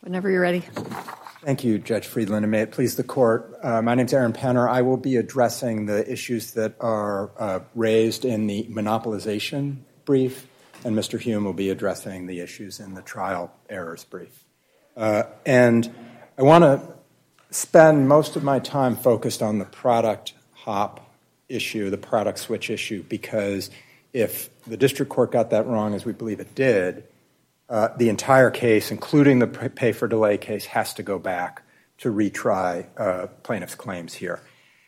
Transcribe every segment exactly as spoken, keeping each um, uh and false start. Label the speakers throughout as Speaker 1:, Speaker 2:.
Speaker 1: Whenever you're ready.
Speaker 2: Thank you, Judge Friedland, and may it please the Court. Uh, my name is Aaron Penner. I will be addressing the issues that are uh, raised in the monopolization brief, and Mister Hume will be addressing the issues in the trial errors brief. Uh, and I want to spend most of my time focused on the product hop issue, the product switch issue, because if the district court got that wrong, as we believe it did, uh, the entire case, including the pay for delay case, has to go back to retry uh, plaintiff's claims here.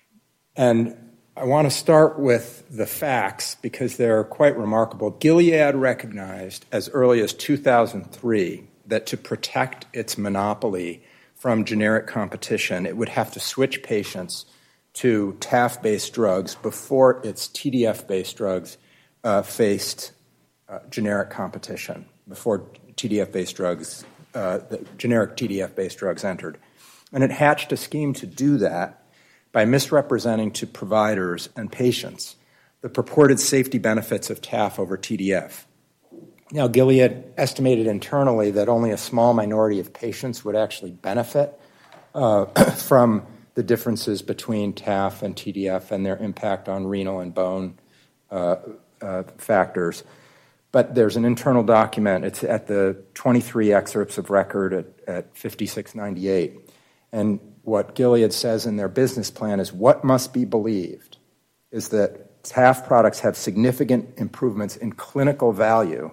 Speaker 2: And I want to start with the facts because they're quite remarkable. Gilead recognized as early as two thousand three that to protect its monopoly from generic competition, it would have to switch patients to T A F-based drugs before its T D F-based drugs uh, faced uh, generic competition, before T D F-based drugs, uh, the generic T D F-based drugs entered. And it hatched a scheme to do that by misrepresenting to providers and patients the purported safety benefits of T A F over T D F. Now, Gilead estimated internally that only a small minority of patients would actually benefit uh, from the differences between T A F and T D F and their impact on renal and bone uh, uh, factors. But there's an internal document. It's at the twenty-three excerpts of record at, at fifty-six ninety-eight. And what Gilead says in their business plan is what must be believed is that T A F products have significant improvements in clinical value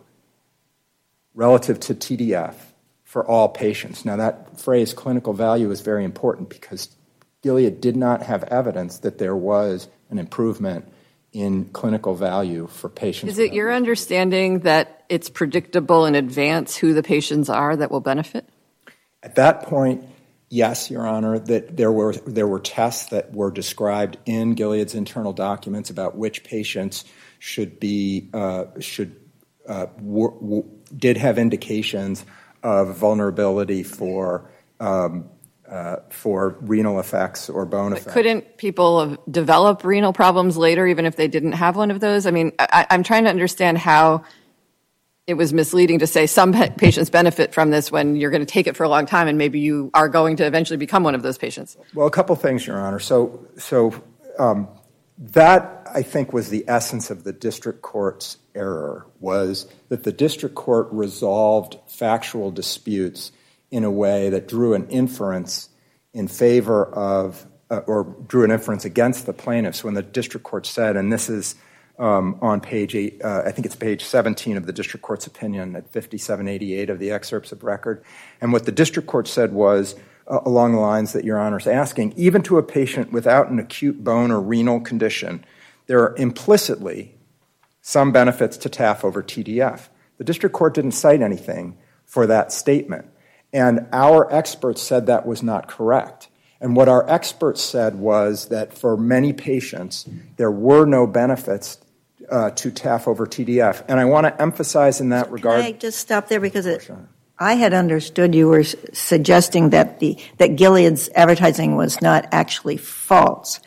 Speaker 2: relative to T D F for all patients. Now, that phrase, clinical value, is very important because Gilead did not have evidence that there was an improvement in clinical value for patients.
Speaker 1: Is it your understanding that it's predictable in advance who the patients are that will benefit?
Speaker 2: At that point, yes, Your Honor, that there were there were tests that were described in Gilead's internal documents about which patients should be uh, should uh, w- w- did have indications of vulnerability for um, uh, for renal effects or bone
Speaker 1: but
Speaker 2: effects.
Speaker 1: Couldn't people develop renal problems later, even if they didn't have one of those? I mean, I, I'm trying to understand how it was misleading to say some patients benefit from this when you're going to take it for a long time and maybe you are going to eventually become one of those patients.
Speaker 2: Well, a couple things, Your Honor. So, so um, that, I think, was the essence of the district court's error, was that the district court resolved factual disputes in a way that drew an inference in favor of, uh, or drew an inference against the plaintiffs when the district court said, and this is Um, on page eight, uh, I think it's page seventeen of the district court's opinion at fifty-seven eighty-eight of the excerpts of record. And what the district court said was, uh, along the lines that Your Honor's asking, even to a patient without an acute bone or renal condition, there are implicitly some benefits to T A F over T D F. The district court didn't cite anything for that statement. And our experts said that was not correct. And what our experts said was that for many patients, there were no benefits Uh, to T A F over T D F. And I want to emphasize in that
Speaker 3: so
Speaker 2: regard...
Speaker 3: Can I just stop there? Because it, I had understood you were suggesting that the that Gilead's advertising was not actually false.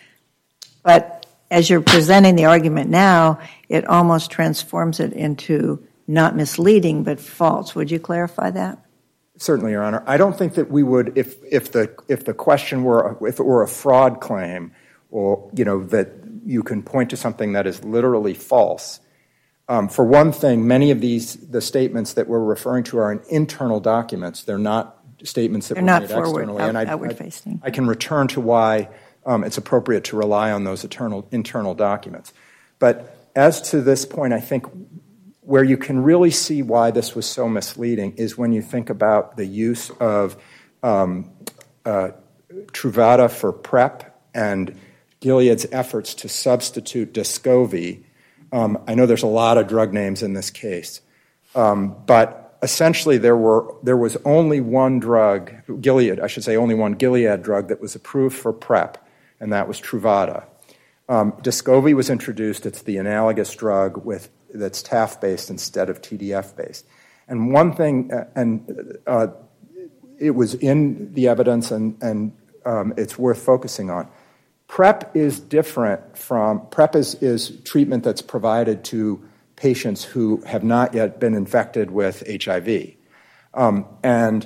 Speaker 3: But as you're presenting the argument now, it almost transforms it into not misleading but false. Would you clarify that?
Speaker 2: Certainly, Your Honor. I don't think that we would, if if the if the question were, if it were a fraud claim, or, you know, that you can point to something that is literally false. Um, for one thing, many of these, the statements that we're referring to are in internal documents. They're not statements that
Speaker 3: They're
Speaker 2: were
Speaker 3: not
Speaker 2: made
Speaker 3: forward,
Speaker 2: externally.
Speaker 3: out,
Speaker 2: and I,
Speaker 3: outward
Speaker 2: I,
Speaker 3: facing.
Speaker 2: I can return to why um, it's appropriate to rely on those internal, internal documents. But as to this point, I think where you can really see why this was so misleading is when you think about the use of um, uh, Truvada for PrEP and Gilead's efforts to substitute Descovy. Um, I know there's a lot of drug names in this case, um, but essentially there were there was only one drug, Gilead, I should say only one Gilead drug that was approved for PrEP, and that was Truvada. Um, Descovy was introduced. It's the analogous drug with that's T A F-based instead of T D F-based. And one thing, uh, and uh, it was in the evidence, and, and um, it's worth focusing on. PrEP is different from, PrEP is, is treatment that's provided to patients who have not yet been infected with H I V. Um, and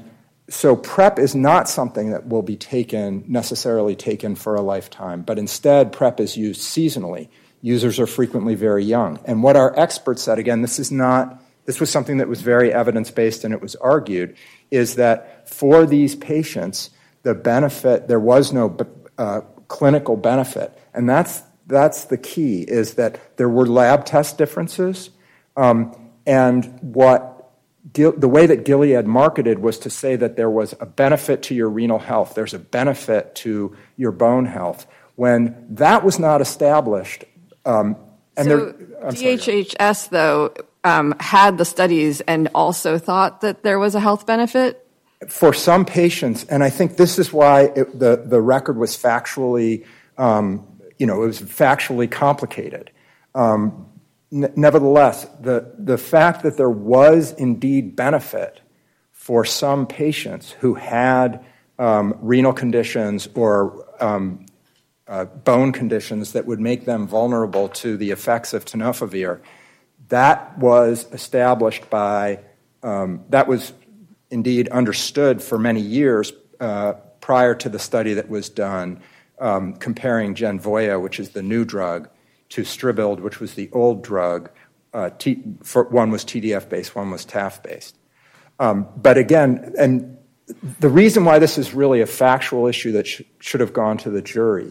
Speaker 2: so PrEP is not something that will be taken, necessarily taken for a lifetime, but instead PrEP is used seasonally. Users are frequently very young. And what our experts said, again, this is not, this was something that was very evidence-based and it was argued, is that for these patients, the benefit, there was no uh, clinical benefit. And that's, that's the key, is that there were lab test differences, um, and what the way that Gilead marketed was to say that there was a benefit to your renal health, there's a benefit to your bone health, when that was not established. Um, and
Speaker 1: so
Speaker 2: there,
Speaker 1: D H H S, sorry, though, um, had the studies and also thought that there was a health benefit?
Speaker 2: For some patients, and I think this is why it, the, the record was factually, um, you know, it was factually complicated. Um, Nevertheless, the, the fact that there was indeed benefit for some patients who had um, renal conditions or um, uh, bone conditions that would make them vulnerable to the effects of tenofovir, that was established by, um, that was indeed understood for many years uh, prior to the study that was done um, comparing Genvoya, which is the new drug, to Stribild, which was the old drug. Uh, T, for, one was T D F-based, one was T A F-based. Um, but again, and the reason why this is really a factual issue that sh- should have gone to the jury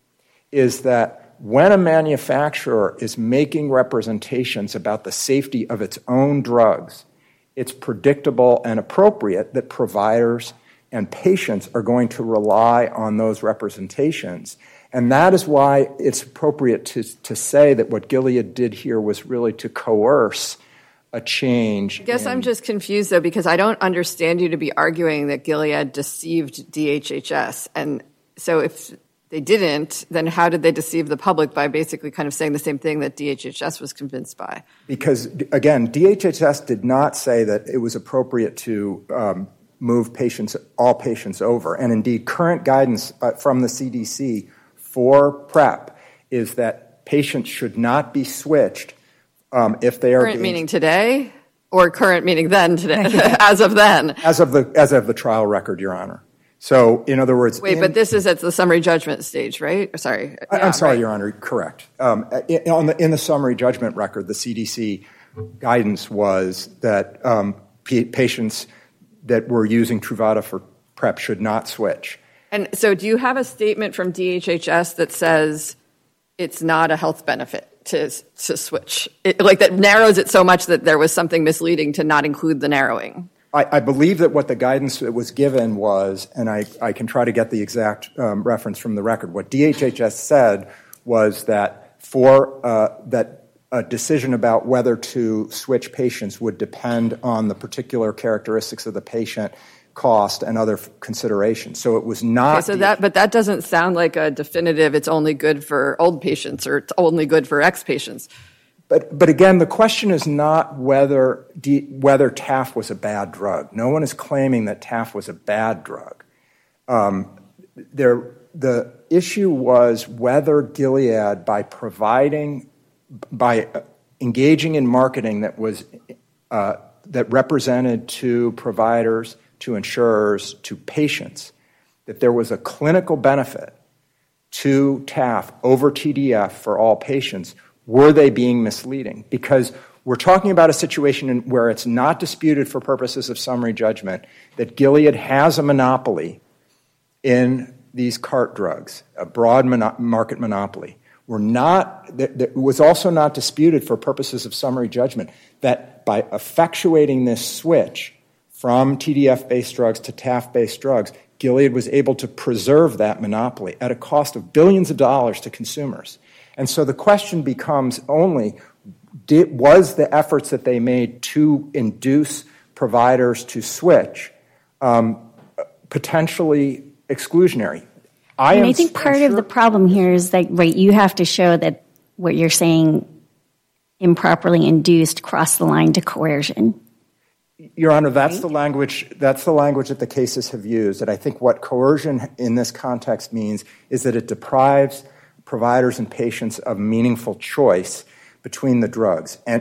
Speaker 2: is that when a manufacturer is making representations about the safety of its own drugs, it's predictable and appropriate that providers and patients are going to rely on those representations. And that is why it's appropriate to, to say that what Gilead did here was really to coerce a change.
Speaker 1: I guess
Speaker 2: in,
Speaker 1: I'm just confused, though, because I don't understand you to be arguing that Gilead deceived D H H S. And so if they didn't, then how did they deceive the public by basically kind of saying the same thing that D H H S was convinced by?
Speaker 2: Because, again, D H H S did not say that it was appropriate to um, move patients, all patients over. And indeed, current guidance uh, from the C D C for PrEP is that patients should not be switched um, if they are
Speaker 1: current
Speaker 2: being,
Speaker 1: meaning today, or current meaning then today, as of then,
Speaker 2: as of the as of the trial record, Your Honor. So, in other words,
Speaker 1: wait,
Speaker 2: in,
Speaker 1: but this is at the summary judgment stage, right? Sorry,
Speaker 2: I,
Speaker 1: yeah,
Speaker 2: I'm sorry,
Speaker 1: right.
Speaker 2: Your Honor. Correct. Um, in, on the in the summary judgment record, the C D C guidance was that um, p- patients that were using Truvada for PrEP should not switch.
Speaker 1: And so do you have a statement from D H H S that says it's not a health benefit to to switch? It, like that narrows it so much that there was something misleading to not include the narrowing?
Speaker 2: I, I believe that what the guidance that was given was, and I, I can try to get the exact um, reference from the record, what D H H S said was that for uh, that a decision about whether to switch patients would depend on the particular characteristics of the patient, cost, and other considerations. So it was not.
Speaker 1: Okay, so that, but that doesn't sound like a definitive. It's only good for old patients, or it's only good for X patients.
Speaker 2: But but again, the question is not whether D, whether T A F was a bad drug. No one is claiming that T A F was a bad drug. Um, there, the issue was whether Gilead, by providing, by engaging in marketing that was uh, that represented to providers, to insurers, to patients, that there was a clinical benefit to T A F over T D F for all patients. Were they being misleading? Because we're talking about a situation in where it's not disputed for purposes of summary judgment that Gilead has a monopoly in these CART drugs, a broad mono- market monopoly. We're not, it was also not disputed for purposes of summary judgment that by effectuating this switch from T D F-based drugs to T A F-based drugs, Gilead was able to preserve that monopoly at a cost of billions of dollars to consumers. And so the question becomes only, did, was the efforts that they made to induce providers to switch um, potentially exclusionary? I,
Speaker 4: and
Speaker 2: am,
Speaker 4: I think part
Speaker 2: sure,
Speaker 4: of the problem here is that, right, you have to show that what you're saying improperly induced crossed the line to coercion.
Speaker 2: Your Honor, that's the language. That's the language that the cases have used. And I think what coercion in this context means is that it deprives providers and patients of meaningful choice between the drugs. And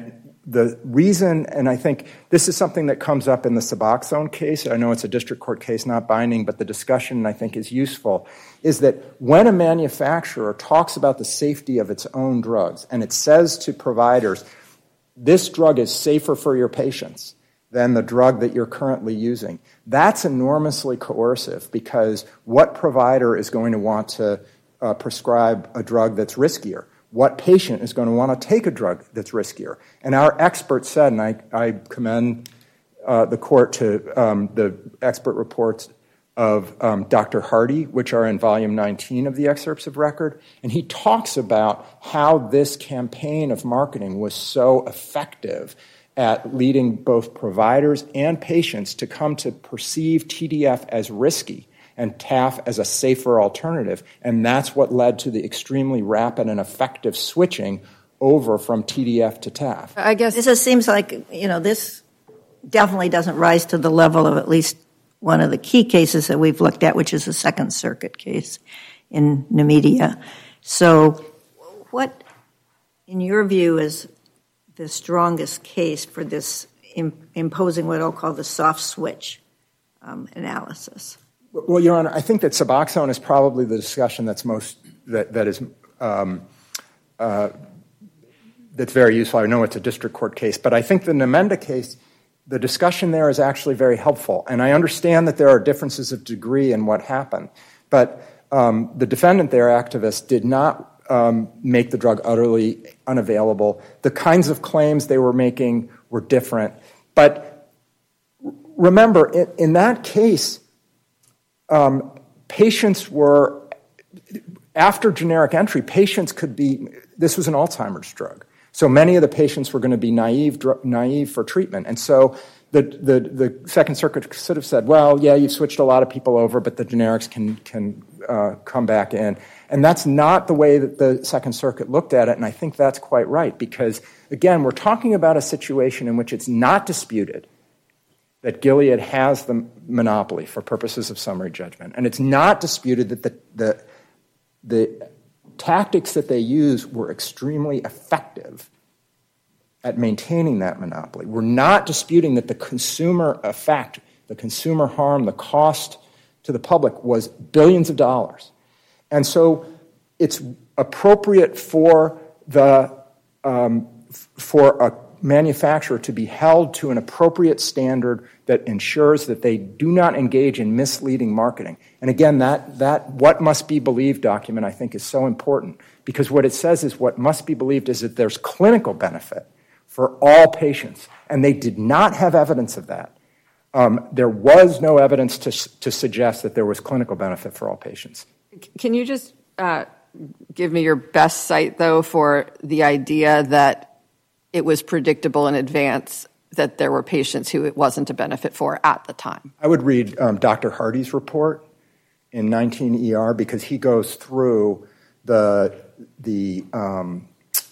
Speaker 2: the reason, and I think this is something that comes up in the Suboxone case, I know it's a district court case, not binding, but the discussion I think is useful, is that when a manufacturer talks about the safety of its own drugs, and it says to providers, this drug is safer for your patients than the drug that you're currently using, that's enormously coercive, because what provider is going to want to uh, prescribe a drug that's riskier? What patient is going to want to take a drug that's riskier? And our expert said, and I, I commend uh, the court to um, the expert reports of um, Doctor Hardy, which are in volume nineteen of the excerpts of record, and he talks about how this campaign of marketing was so effective at leading both providers and patients to come to perceive T D F as risky and T A F as a safer alternative. And that's what led to the extremely rapid and effective switching over from T D F to T A F.
Speaker 3: I guess this just seems like, you know, this definitely doesn't rise to the level of at least one of the key cases that we've looked at, which is the Second Circuit case in Namibia. So what, in your view, is the strongest case for this im- imposing what I'll call the soft switch um, analysis?
Speaker 2: Well, Your Honor, I think that Suboxone is probably the discussion that's most that that is um, uh, that's very useful. I know it's a district court case, but I think the Namenda case, the discussion there is actually very helpful. And I understand that there are differences of degree in what happened, but um, the defendant there, activists, did not um, make the drug utterly unavailable. The kinds of claims they were making were different. But remember, in, in that case, Um, patients were, after generic entry, patients could be, this was an Alzheimer's drug. So many of the patients were going to be naive naive for treatment. And so the, the, the Second Circuit could have said, well, yeah, you've switched a lot of people over, but the generics can, can uh, come back in. And that's not the way that the Second Circuit looked at it, and I think that's quite right, because, again, we're talking about a situation in which it's not disputed that Gilead has the monopoly for purposes of summary judgment. And it's not disputed that the, the, the tactics that they use were extremely effective at maintaining that monopoly. We're not disputing that the consumer effect, the consumer harm, the cost to the public was billions of dollars. And so it's appropriate for the um, for a manufacturer to be held to an appropriate standard that ensures that they do not engage in misleading marketing. And again, that, that what must be believed document, I think, is so important, because what it says is what must be believed is that there's clinical benefit for all patients, and they did not have evidence of that. Um, there was no evidence to, to suggest that there was clinical benefit for all patients.
Speaker 1: Can you just uh, give me your best cite, though, for the idea that it was predictable in advance that there were patients who it wasn't a benefit for at the time?
Speaker 2: I would read um, Doctor Hardy's report in nineteen E R, because he goes through the the um,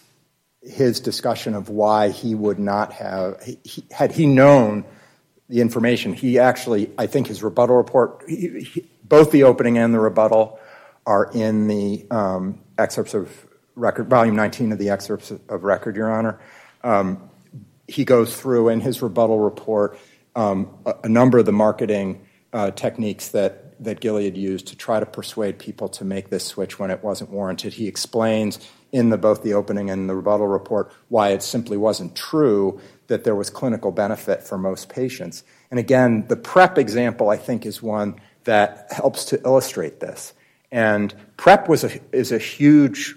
Speaker 2: his discussion of why he would not have, he, had he known the information, he actually, I think his rebuttal report, he, he, both the opening and the rebuttal are in the um, excerpts of record, volume nineteen of the excerpts of record, Your Honor. Um, he goes through in his rebuttal report um, a, a number of the marketing uh, techniques that, that Gilead used to try to persuade people to make this switch when it wasn't warranted. He explains in the, both the opening and the rebuttal report why it simply wasn't true that there was clinical benefit for most patients. And again, the PrEP example, I think, is one that helps to illustrate this. And PrEP was a, is a huge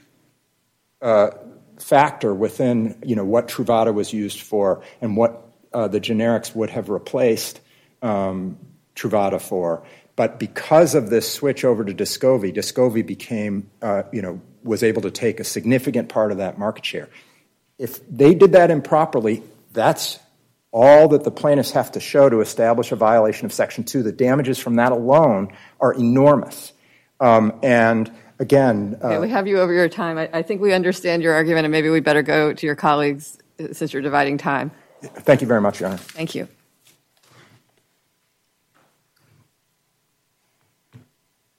Speaker 2: uh, factor within, you know, what Truvada was used for and what uh, the generics would have replaced um, Truvada for. But because of this switch over to Descovy, Descovy became, uh, you know, was able to take a significant part of that market share. If they did that improperly, that's all that the plaintiffs have to show to establish a violation of Section two. The damages from that alone are enormous. Um, and again... Uh,
Speaker 1: okay, we have you over your time. I, I think we understand your argument, and maybe we better go to your colleagues since you're dividing time.
Speaker 2: Thank you very much, Your Honor.
Speaker 1: Thank you.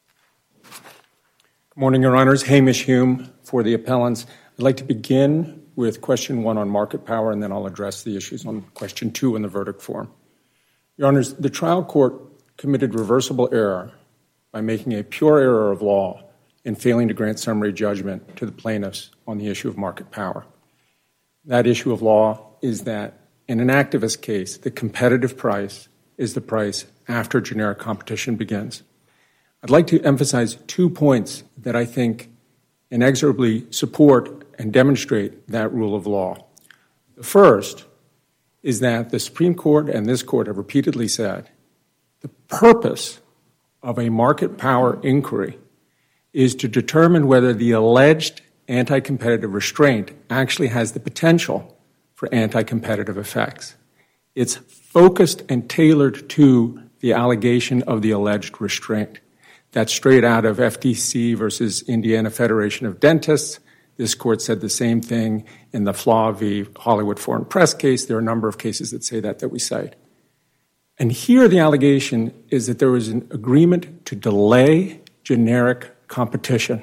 Speaker 5: Good morning, Your Honors. Hamish Hume for the appellants. I'd like to begin with question one on market power, and then I'll address the issues on question two in the verdict form. Your Honors, the trial court committed reversible error by making a pure error of law in failing to grant summary judgment to the plaintiffs on the issue of market power. That issue of law is that in an activist case, the competitive price is the price after generic competition begins. I'd like to emphasize two points that I think inexorably support and demonstrate that rule of law. The first is that the Supreme Court and this court have repeatedly said the purpose of a market power inquiry is to determine whether the alleged anti-competitive restraint actually has the potential for anti-competitive effects. It's focused and tailored to the allegation of the alleged restraint. That's straight out of F T C versus Indiana Federation of Dentists. This court said the same thing in the Flaw v. Hollywood Foreign Press case. There are a number of cases that say that that we cite. And here the allegation is that there was an agreement to delay generic competition.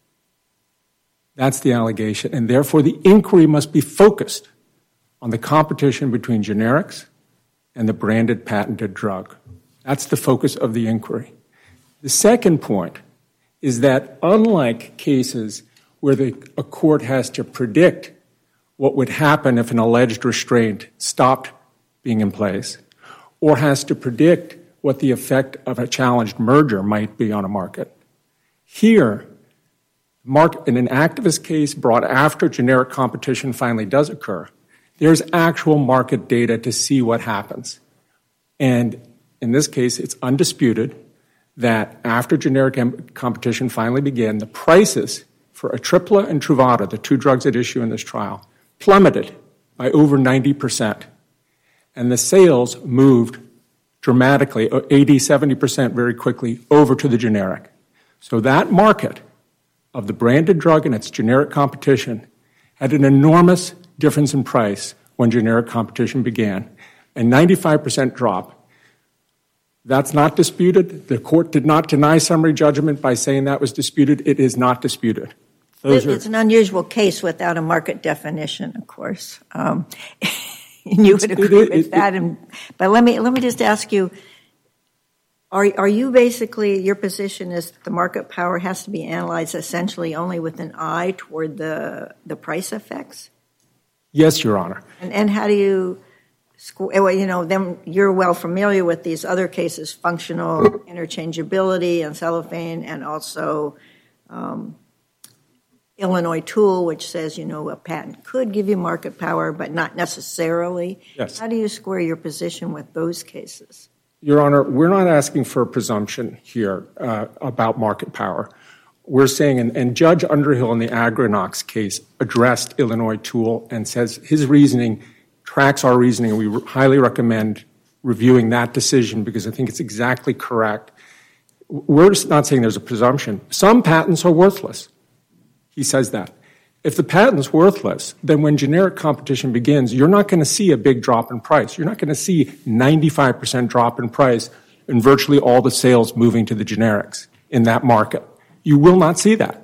Speaker 5: That's the allegation, and therefore the inquiry must be focused on the competition between generics and the branded patented drug. That's the focus of the inquiry. The second point is that unlike cases where the, a court has to predict what would happen if an alleged restraint stopped being in place, or has to predict what the effect of a challenged merger might be on a market, here, mark, in an activist case brought after generic competition finally does occur, there's actual market data to see what happens. And in this case, it's undisputed that after generic competition finally began, the prices for Atripla and Truvada, the two drugs at issue in this trial, plummeted by over ninety percent. And the sales moved dramatically, eighty, seventy percent very quickly, over to the generic. So that market of the branded drug and its generic competition had an enormous difference in price when generic competition began, a ninety-five percent drop. That's not disputed. The court did not deny summary judgment by saying that was disputed. It is not disputed. Those
Speaker 3: it's
Speaker 5: are,
Speaker 3: an unusual case without a market definition, of course. Um, and you would agree
Speaker 5: it, it,
Speaker 3: with
Speaker 5: it,
Speaker 3: that. And, but let me let me just ask you: Are are you basically your position is that the market power has to be analyzed essentially only with an eye toward the the price effects?
Speaker 5: Yes, Your Honor.
Speaker 3: And and how do you? Well, you know, then you're well familiar with these other cases, functional interchangeability and cellophane, and also um, Illinois Tool, which says, you know, a patent could give you market power, but not necessarily.
Speaker 5: Yes.
Speaker 3: How do you square your position with those cases?
Speaker 5: Your Honor, we're not asking for a presumption here uh, about market power. We're saying, and, and Judge Underhill in the Agrinox case addressed Illinois Tool and says his reasoning tracks our reasoning, and we re- highly recommend reviewing that decision because I think it's exactly correct. We're just not saying there's a presumption. Some patents are worthless. He says that. If the patent's worthless, then when generic competition begins, you're not going to see a big drop in price. You're not going to see ninety-five percent drop in price and virtually all the sales moving to the generics in that market. You will not see that.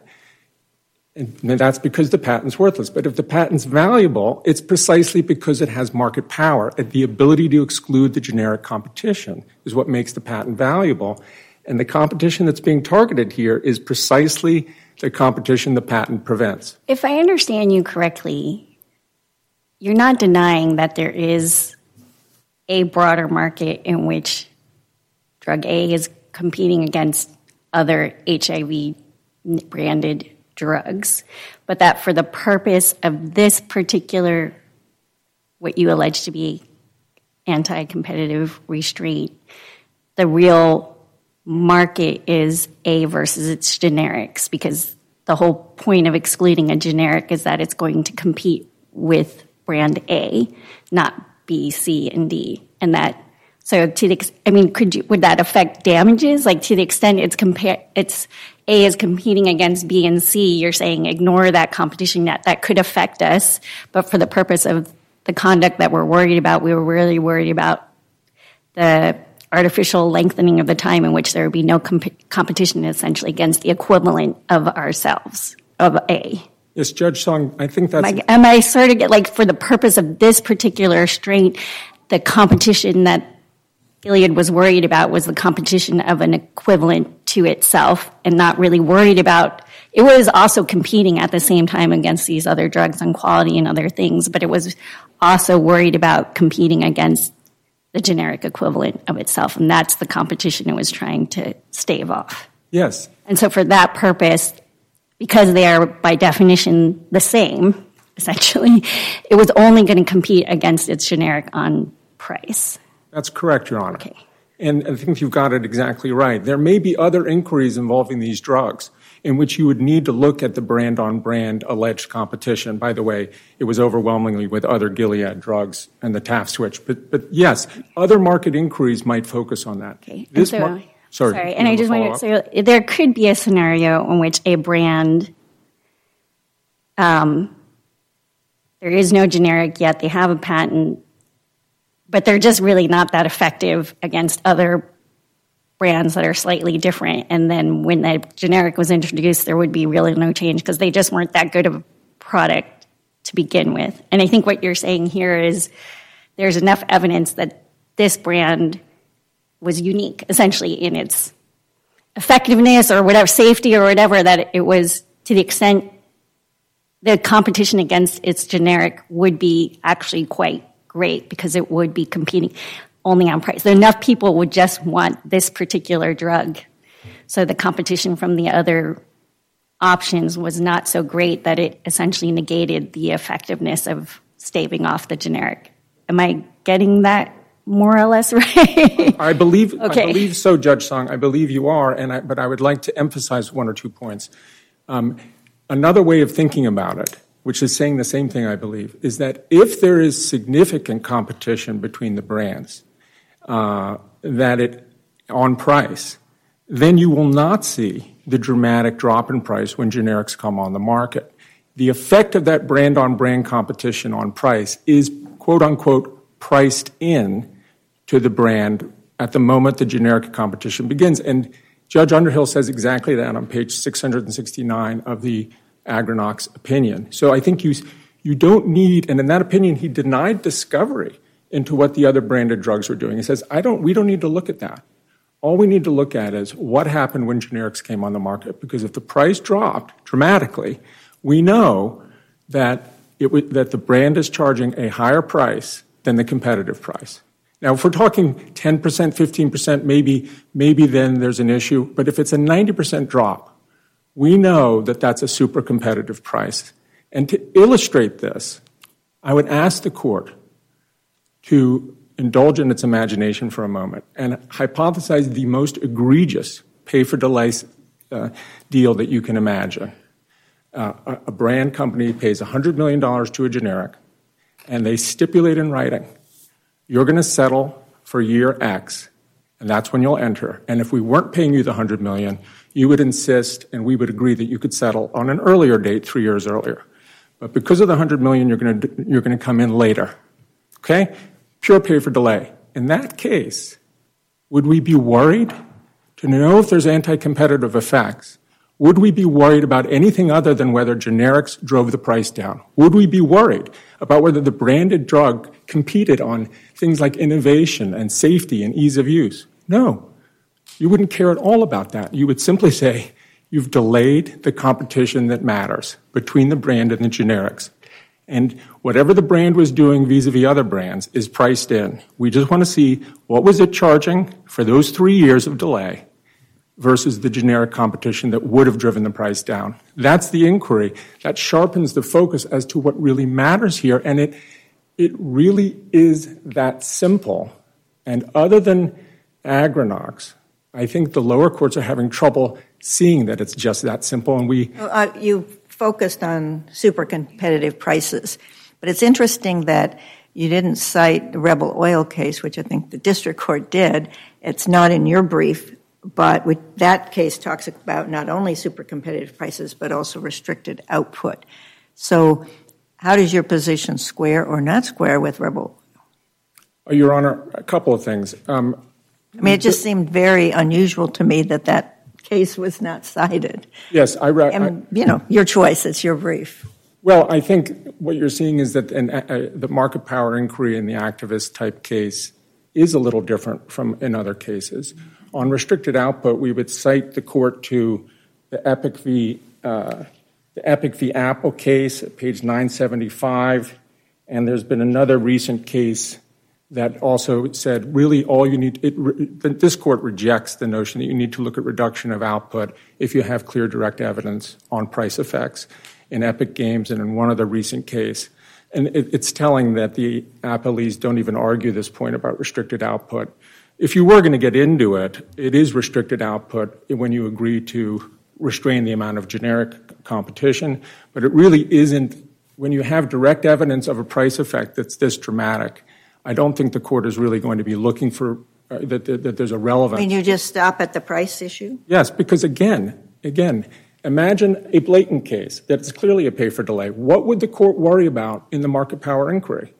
Speaker 5: And that's because the patent's worthless. But if the patent's valuable, it's precisely because it has market power. And the ability to exclude the generic competition is what makes the patent valuable. And the competition that's being targeted here is precisely the competition the patent prevents.
Speaker 4: If I understand you correctly, you're not denying that there is a broader market in which drug A is competing against other H I V-branded drugs, but that for the purpose of this particular, what you allege to be anti-competitive restraint, the real market is A versus its generics, because the whole point of excluding a generic is that it's going to compete with brand A, not B, C, and D. And that, so to the, I mean, could you, would that affect damages? Like to the extent it's compare, it's A is competing against B and C, you're saying ignore that competition, that that could affect us, but for the purpose of the conduct that we're worried about, we were really worried about the artificial lengthening of the time in which there would be no comp- competition essentially against the equivalent of ourselves, of A.
Speaker 5: Yes, Judge Song, I think that's...
Speaker 4: Am I, am I sort of, get, like, for the purpose of this particular restraint, the competition that Gilead was worried about was the competition of an equivalent to itself and not really worried about... It was also competing at the same time against these other drugs on quality and other things, but it was also worried about competing against the generic equivalent of itself, and that's the competition it was trying to stave off.
Speaker 5: Yes.
Speaker 4: And so for that purpose, because they are by definition the same, essentially, it was only going to compete against its generic on price.
Speaker 5: That's correct, Your Honor.
Speaker 4: Okay.
Speaker 5: And I think you've got it exactly right. There may be other inquiries involving these drugs in which you would need to look at the brand-on-brand alleged competition. By the way, it was overwhelmingly with other Gilead drugs and the T A F switch. But, but yes, other market inquiries might focus on that.
Speaker 4: Okay.
Speaker 5: This
Speaker 4: so,
Speaker 5: mar- sorry,
Speaker 4: sorry. And I just wanted to say there could be a scenario in which a brand, um, there is no generic yet, they have a patent, but they're just really not that effective against other brands that are slightly different. And then when that generic was introduced, there would be really no change because they just weren't that good of a product to begin with. And I think what you're saying here is there's enough evidence that this brand was unique, essentially, in its effectiveness or whatever, safety or whatever, that it was to the extent the competition against its generic would be actually quite great because it would be competing only on price. So enough people would just want this particular drug. So the competition from the other options was not so great that it essentially negated the effectiveness of staving off the generic. Am I getting that more or less right?
Speaker 5: I believe,
Speaker 4: okay.
Speaker 5: I believe so, Judge Song. I believe you are, and I, but I would like to emphasize one or two points. Um, another way of thinking about it, which is saying the same thing, I believe, is that if there is significant competition between the brands, uh, that it on price, then you will not see the dramatic drop in price when generics come on the market. The effect of that brand-on-brand competition on price is, quote-unquote, priced in to the brand at the moment the generic competition begins. And Judge Underhill says exactly that on page six hundred sixty-nine of the Agrinox opinion. So I think you, you don't need, and in that opinion, he denied discovery into what the other branded drugs were doing. He says, I don't, we don't need to look at that. All we need to look at is what happened when generics came on the market, because if the price dropped dramatically, we know that it w- that the brand is charging a higher price than the competitive price. Now, if we're talking ten percent, fifteen percent, maybe, maybe then there's an issue. But if it's a ninety percent drop, we know that that's a super competitive price. And to illustrate this, I would ask the court to indulge in its imagination for a moment and hypothesize the most egregious pay-for-delay uh, deal that you can imagine. Uh, a, a brand company pays one hundred million dollars to a generic, and they stipulate in writing, you're going to settle for year X, and that's when you'll enter. And if we weren't paying you the one hundred million dollars, you would insist, and we would agree that you could settle on an earlier date, three years earlier. But because of the one hundred million dollars, you're going to, you're going to come in later. Okay? Pure pay for delay. In that case, would we be worried to know if there's anti-competitive effects? Would we be worried about anything other than whether generics drove the price down? Would we be worried about whether the branded drug competed on things like innovation and safety and ease of use? No. You wouldn't care at all about that. You would simply say, you've delayed the competition that matters between the brand and the generics. And whatever the brand was doing vis-a-vis other brands is priced in. We just want to see what was it charging for those three years of delay versus the generic competition that would have driven the price down. That's the inquiry. That sharpens the focus as to what really matters here. And it, it really is that simple. And other than Agrinox, I think the lower courts are having trouble seeing that it's just that simple. And we...
Speaker 3: Uh, you focused on super competitive prices, but it's interesting that you didn't cite the Rebel Oil case, which I think the district court did. It's not in your brief, but with that case talks about not only super competitive prices, but also restricted output. So how does your position square or not square with Rebel
Speaker 5: Oil? Your Honor, a couple of things. Um,
Speaker 3: I mean, it just seemed very unusual to me that that case was not cited.
Speaker 5: Yes, I read.
Speaker 3: And, you know, your choice, it's your brief.
Speaker 5: Well, I think what you're seeing is that an, uh, the market power inquiry in the activist type case is a little different from in other cases. On restricted output, we would cite the court to the Epic v. Uh, the Epic v. Apple case at page nine seventy-five, and there's been another recent case that also said really all you need, it, this court rejects the notion that you need to look at reduction of output if you have clear direct evidence on price effects in Epic Games and in one other recent case. And it, it's telling that the appellees don't even argue this point about restricted output. If you were going to get into it, it is restricted output when you agree to restrain the amount of generic competition, but it really isn't. When you have direct evidence of a price effect that's this dramatic, I don't think the court is really going to be looking for uh, that, that, that there's a relevant.
Speaker 3: I mean, you just stop at the price issue?
Speaker 5: Yes, because again, again, imagine a blatant case that's clearly a pay for delay. What would the court worry about in the market power inquiry?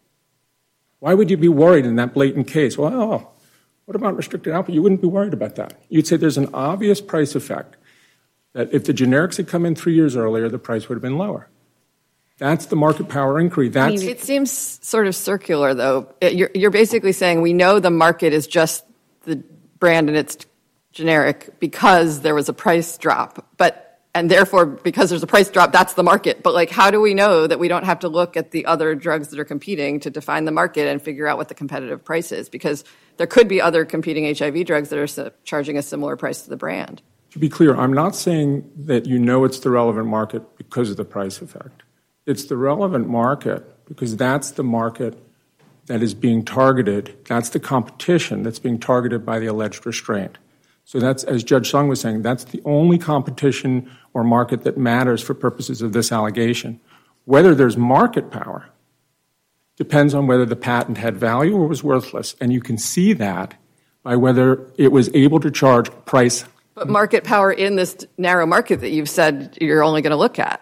Speaker 5: Why would you be worried in that blatant case? Well, oh, what about restricted output? You wouldn't be worried about that. You'd say there's an obvious price effect that if the generics had come in three years earlier, the price would have been lower. That's the market power inquiry. That's
Speaker 1: it seems sort of circular, though. It, you're, you're basically saying we know the market is just the brand and it's generic because there was a price drop, but and therefore because there's a price drop, that's the market. But like, how do we know that we don't have to look at the other drugs that are competing to define the market and figure out what the competitive price is? Because there could be other competing H I V drugs that are charging a similar price to the brand.
Speaker 5: To be clear, I'm not saying that you know it's the relevant market because of the price effect. It's the relevant market because that's the market that is being targeted. That's the competition that's being targeted by the alleged restraint. So that's, as Judge Sung was saying, that's the only competition or market that matters for purposes of this allegation. Whether there's market power depends on whether the patent had value or was worthless, and you can see that by whether it was able to charge price.
Speaker 1: But market power in this narrow market that you've said you're only going to look at.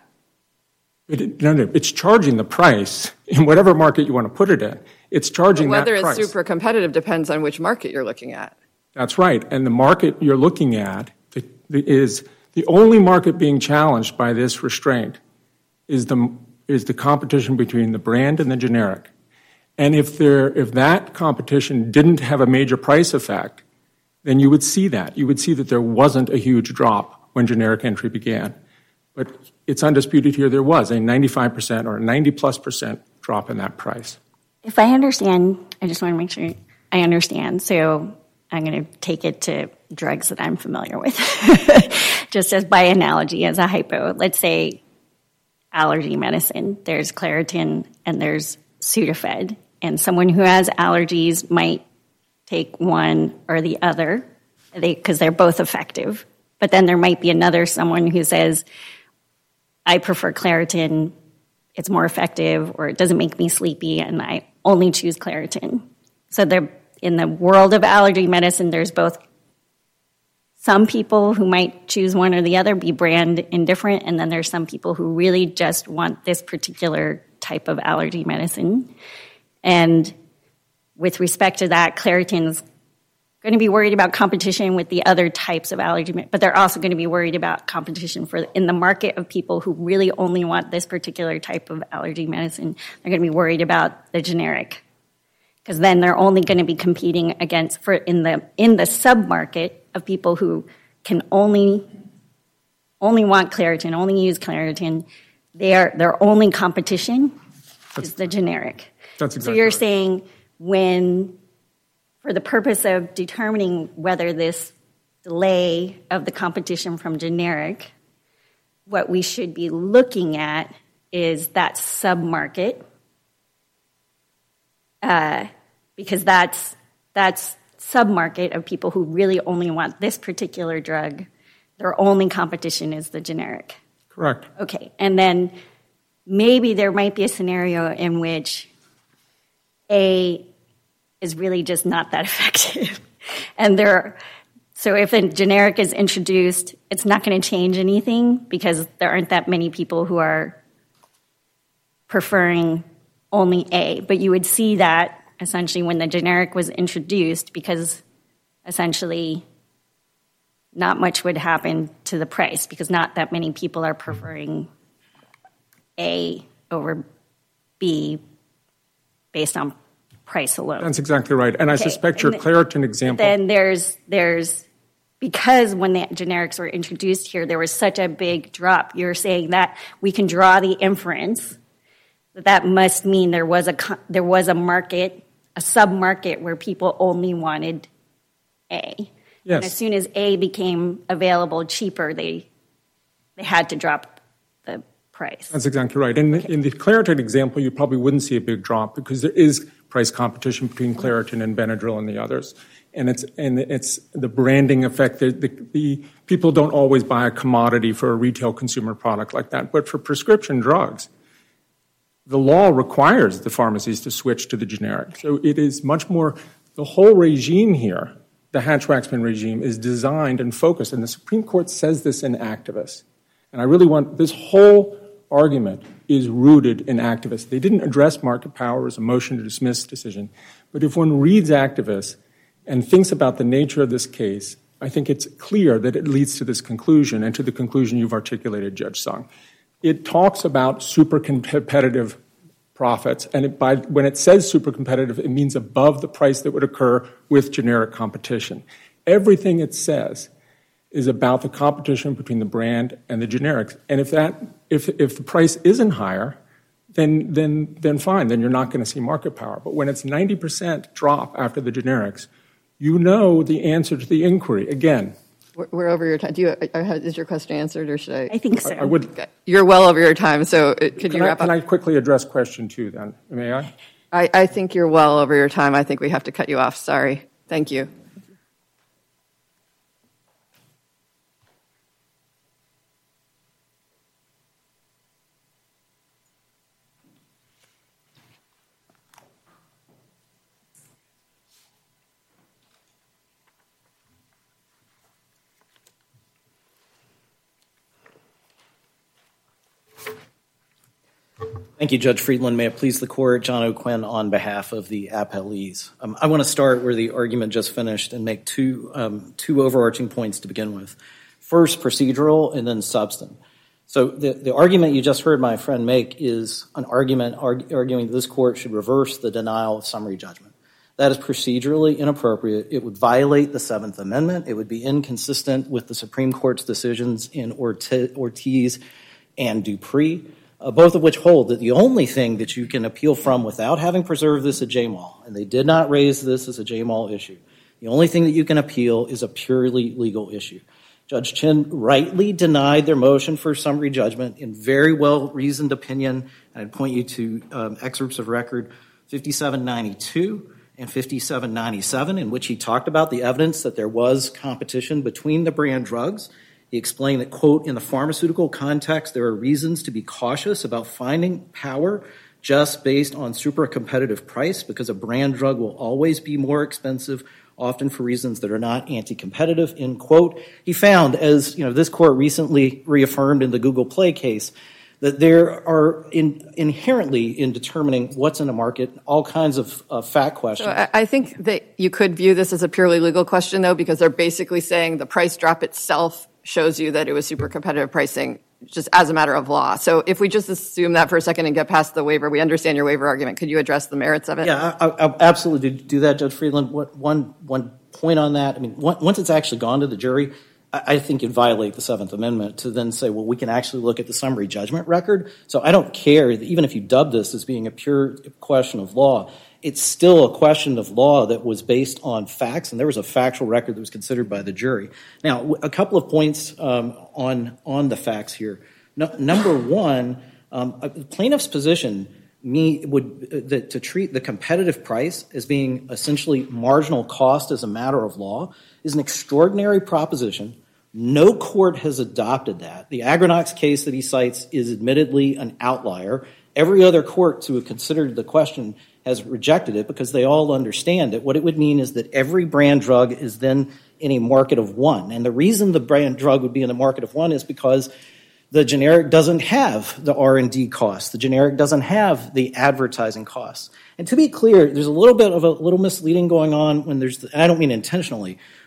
Speaker 5: It, no, no, it's charging the price in whatever market you want to put it in. It's charging that price.
Speaker 1: Whether it's super competitive depends on which market you're looking at.
Speaker 5: That's right. And the market you're looking at the, the, is the only market being challenged by this restraint is the is the competition between the brand and the generic. And if there if that competition didn't have a major price effect, then you would see that. You would see that there wasn't a huge drop when generic entry began. But it's undisputed here there was a ninety-five percent or a ninety plus percent drop in that price.
Speaker 4: If I understand, I just want to make sure I understand. So I'm going to take it to drugs that I'm familiar with, just as by analogy, as a hypo. Let's say allergy medicine. There's Claritin and there's Sudafed. And someone who has allergies might take one or the other because they, they're both effective. But then there might be another someone who says, I prefer Claritin, it's more effective, or it doesn't make me sleepy, and I only choose Claritin. So there, in the world of allergy medicine, there's both some people who might choose one or the other, be brand indifferent, and then there's some people who really just want this particular type of allergy medicine. And with respect to that, Claritin's going to be worried about competition with the other types of allergy, but they're also going to be worried about competition for in the market of people who really only want this particular type of allergy medicine. They're going to be worried about the generic, because then they're only going to be competing against for in the in the sub-market of people who can only only want Claritin, only use Claritin. Their their only competition that's, is the generic.
Speaker 5: That's exactly
Speaker 4: so you're
Speaker 5: right.
Speaker 4: saying when, for the purpose of determining whether this delay of the competition from generic, what we should be looking at is that sub-market, uh, because that's that's sub-market of people who really only want this particular drug. Their only competition is the generic.
Speaker 5: Correct.
Speaker 4: Okay, and then maybe there might be a scenario in which A is really just not that effective. And there, so if a generic is introduced, it's not going to change anything because there aren't that many people who are preferring only A. But you would see that essentially when the generic was introduced, because essentially not much would happen to the price because not that many people are preferring A over B based on price alone.
Speaker 5: That's exactly right. And I
Speaker 4: okay.
Speaker 5: suspect your Claritin example.
Speaker 4: Then there's there's because when the generics were introduced here, there was such a big drop. You're saying that we can draw the inference that that must mean there was a there was a market, a sub-market where people only wanted A.
Speaker 5: Yes.
Speaker 4: And as soon as A became available cheaper, they they had to drop the price.
Speaker 5: That's exactly right. And
Speaker 4: okay.
Speaker 5: in the Claritin example, you probably wouldn't see a big drop because there is price competition between Claritin and Benadryl and the others. And it's and it's the branding effect. The, the, the people don't always buy a commodity for a retail consumer product like that. But for prescription drugs, the law requires the pharmacies to switch to the generic. So it is much more, the whole regime here, the Hatch-Waxman regime, is designed and focused. And the Supreme Court says this in Activist. And I really want, this whole argument is rooted in Activist. They didn't address market power as a motion to dismiss decision. But if one reads Activist and thinks about the nature of this case, I think it's clear that it leads to this conclusion and to the conclusion you've articulated, Judge Sung. It talks about super competitive profits, and it, by, when it says super competitive, it means above the price that would occur with generic competition. Everything it says is about the competition between the brand and the generics. And if that, if if the price isn't higher, then then then fine, then you're not going to see market power. But when it's ninety percent drop after the generics, you know the answer to the inquiry. Again,
Speaker 1: we're, we're over your time. Do you, is your question answered, or should I?
Speaker 4: I think so.
Speaker 5: I, I would.
Speaker 1: You're well over your time, so it, could
Speaker 5: can
Speaker 1: you
Speaker 5: I,
Speaker 1: wrap
Speaker 5: can
Speaker 1: up?
Speaker 5: I quickly address question two then? May I?
Speaker 1: I? I think you're well over your time. I think we have to cut you off. Sorry. Thank you.
Speaker 6: Thank you, Judge Friedland. May it please the Court, John O'Quinn on behalf of the appellees. Um, I want to start where the argument just finished and make two um, two overarching points to begin with. First, procedural, and then substance. So the, the argument you just heard my friend make is an argument arg- arguing that this Court should reverse the denial of summary judgment. That is procedurally inappropriate. It would violate the Seventh Amendment. It would be inconsistent with the Supreme Court's decisions in Orte- Ortiz and Dupree. Uh, both of which hold that the only thing that you can appeal from without having preserved this at J M A L, and they did not raise this as a J M A L issue, the only thing that you can appeal is a purely legal issue. Judge Chin rightly denied their motion for summary judgment in very well-reasoned opinion, and I'd point you to um, excerpts of record fifty-seven ninety-two and fifty-seven ninety-seven, in which he talked about the evidence that there was competition between the brand drugs. He explained that, quote, in the pharmaceutical context, there are reasons to be cautious about finding power just based on super competitive price because a brand drug will always be more expensive, often for reasons that are not anti-competitive, end quote. He found, as you know, this Court recently reaffirmed in the Google Play case, that there are in, inherently in determining what's in a market all kinds of uh, fact questions.
Speaker 1: So I, I think that you could view this as a purely legal question, though, because they're basically saying the price drop itself shows you that it was super competitive pricing just as a matter of law. So if we just assume that for a second and get past the waiver, we understand your waiver argument. Could you address the merits of it?
Speaker 6: Yeah, I, I absolutely do that, Judge Friedland. One, one point on that, I mean, once it's actually gone to the jury, I think it'd violate the Seventh Amendment to then say, well, we can actually look at the summary judgment record. So I don't care, even if you dub this as being a pure question of law, it's still a question of law that was based on facts, and there was a factual record that was considered by the jury. Now, a couple of points um, on on the facts here. No, number one, um, a plaintiff's position me would uh, the, to treat the competitive price as being essentially marginal cost as a matter of law is an extraordinary proposition. No court has adopted that. The Agronox case that he cites is admittedly an outlier. Every other court to have considered the question has rejected it because they all understand that what it would mean is that every brand drug is then in a market of one. And the reason the brand drug would be in the market of one is because the generic doesn't have the R and D costs. The generic doesn't have the advertising costs. And to be clear, there's a little bit of a little misleading going on when there's, and I don't mean intentionally,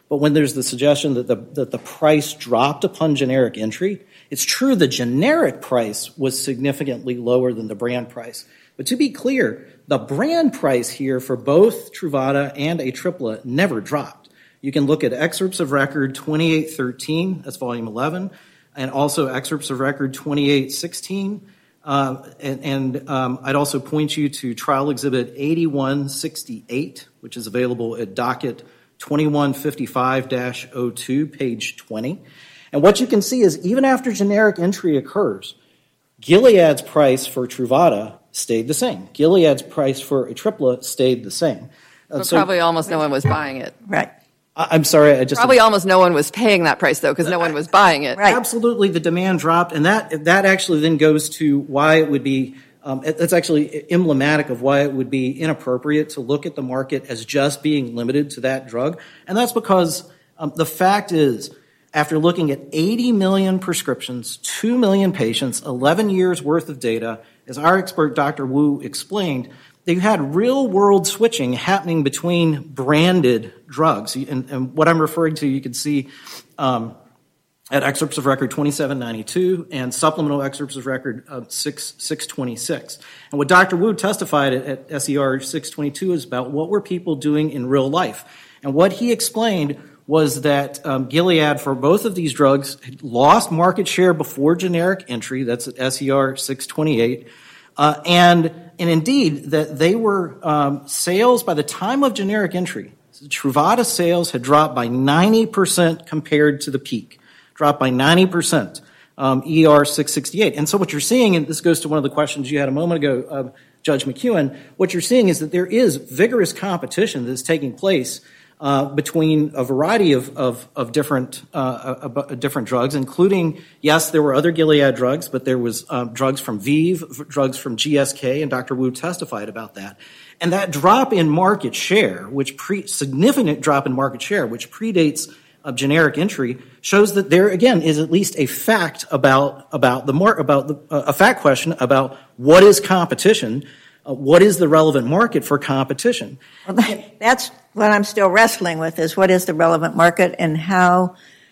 Speaker 6: But when there's the suggestion that the, that the price dropped upon generic entry, it's true the generic price was significantly lower than the brand price. But to be clear, the brand price here for both Truvada and Atripla never dropped. You can look at excerpts of record twenty-eight thirteen, that's volume eleven, and also excerpts of record twenty-eight sixteen. Uh, and and um, I'd also point you to trial exhibit eighty-one sixty-eight, which is available at docket twenty-one fifty-five dash oh two, page twenty. And what you can see is even after generic entry occurs, Gilead's price for Truvada stayed the same. Gilead's price for Atripla stayed the same. Uh,
Speaker 1: but
Speaker 6: so,
Speaker 1: probably almost no one was buying it.
Speaker 3: Right.
Speaker 6: I, I'm sorry, I just...
Speaker 1: Probably almost no one was paying that price, though, because no one was buying it.
Speaker 3: Right.
Speaker 6: Absolutely, the demand dropped, and that that actually then goes to why it would be, um, that's actually emblematic of why it would be inappropriate to look at the market as just being limited to that drug. And that's because um, the fact is, after looking at eighty million prescriptions, two million patients, eleven years worth of data, as our expert Doctor Wu explained, they had real-world switching happening between branded drugs. And, and what I'm referring to, you can see um, at excerpts of record twenty-seven ninety-two and supplemental excerpts of record uh, six twenty-six. And what Doctor Wu testified at, at S E R six twenty-two is about what were people doing in real life. And what he explained was that um, Gilead, for both of these drugs, had lost market share before generic entry. That's at S E R six twenty-eight. Uh, and, and indeed, that they were um, sales by the time of generic entry. Truvada sales had dropped by ninety percent compared to the peak, dropped by ninety percent, um, E R six sixty-eight. And so what you're seeing, and this goes to one of the questions you had a moment ago, uh, Judge McEwen, what you're seeing is that there is vigorous competition that is taking place Uh, between a variety of of, of different uh, uh, different drugs, including, yes, there were other Gilead drugs, but there was um, drugs from ViiV, drugs from G S K, and Doctor Wu testified about that. And that drop in market share, which pre significant drop in market share, which predates uh, generic entry, shows that there again is at least a fact about about the mar- about the, uh, a fact question about what is competition. Uh, what is the relevant market for competition?
Speaker 3: Well, that, that's what I'm still wrestling with, is what is the relevant market and how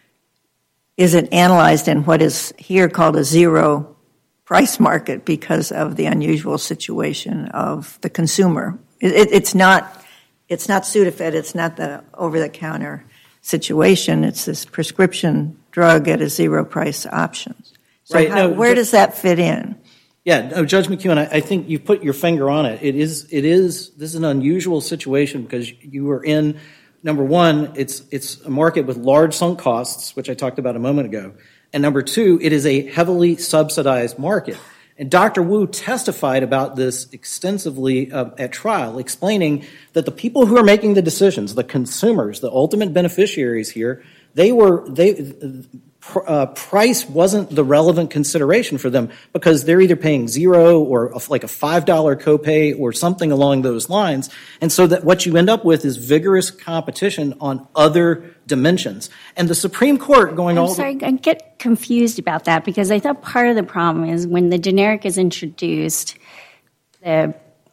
Speaker 3: is it analyzed in what is here called a zero price market because of the unusual situation of the consumer. It, it, it's not it's not Sudafed, it's not the over-the-counter situation. It's this prescription drug at a zero price option. So
Speaker 6: right.
Speaker 3: how,
Speaker 6: no,
Speaker 3: where
Speaker 6: but,
Speaker 3: does that fit in?
Speaker 6: Yeah, no, Judge McEwen, I, I think you put your finger on it. It is, it is, this is an unusual situation because you are in, number one, it's, it's a market with large sunk costs, which I talked about a moment ago. And number two, it is a heavily subsidized market. And Doctor Wu testified about this extensively uh, at trial, explaining that the people who are making the decisions, the consumers, the ultimate beneficiaries here, they were, they, Uh, price wasn't the relevant consideration for them because they're either paying zero or a, like a five dollar copay or something along those lines. And so that what you end up with is vigorous competition on other dimensions. And the Supreme Court going
Speaker 4: I'm
Speaker 6: all
Speaker 4: sorry, I get confused about that because I thought part of the problem is when the generic is introduced, the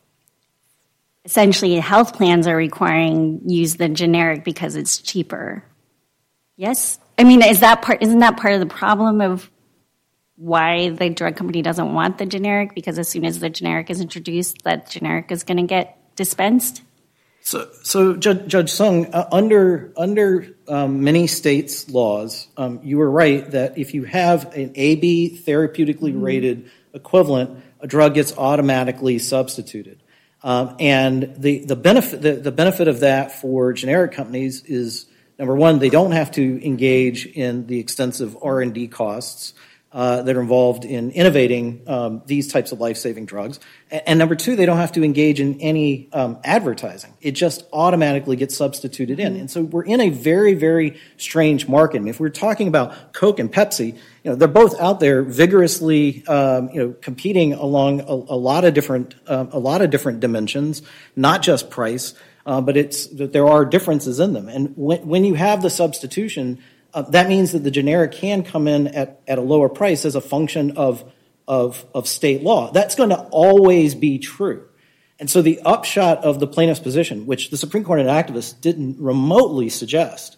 Speaker 4: essentially health plans are requiring use the generic because it's cheaper. Yes? I mean, is that part? Isn't that part of the problem of why the drug company doesn't want the generic? Because as soon as the generic is introduced, that generic is going to get dispensed.
Speaker 6: So, so Judge, Judge Sung, uh, under under um, many states' laws, um, you were right that if you have an A B therapeutically mm-hmm. rated equivalent, a drug gets automatically substituted. Um, and the the benefit the, the benefit of that for generic companies is, number one, they don't have to engage in the extensive R and D costs uh, that are involved in innovating um, these types of life-saving drugs. And, and number two, they don't have to engage in any um, advertising. It just automatically gets substituted in. And so we're in a very, very strange market. I mean, if we're talking about Coke and Pepsi, you know, they're both out there vigorously, um, you know, competing along a, a lot of different, um, a lot of different dimensions, not just price. Uh, but it's that there are differences in them. And when, when you have the substitution, uh, that means that the generic can come in at, at a lower price as a function of, of, of state law. That's going to always be true. And so the upshot of the plaintiff's position, which the Supreme Court and activists didn't remotely suggest,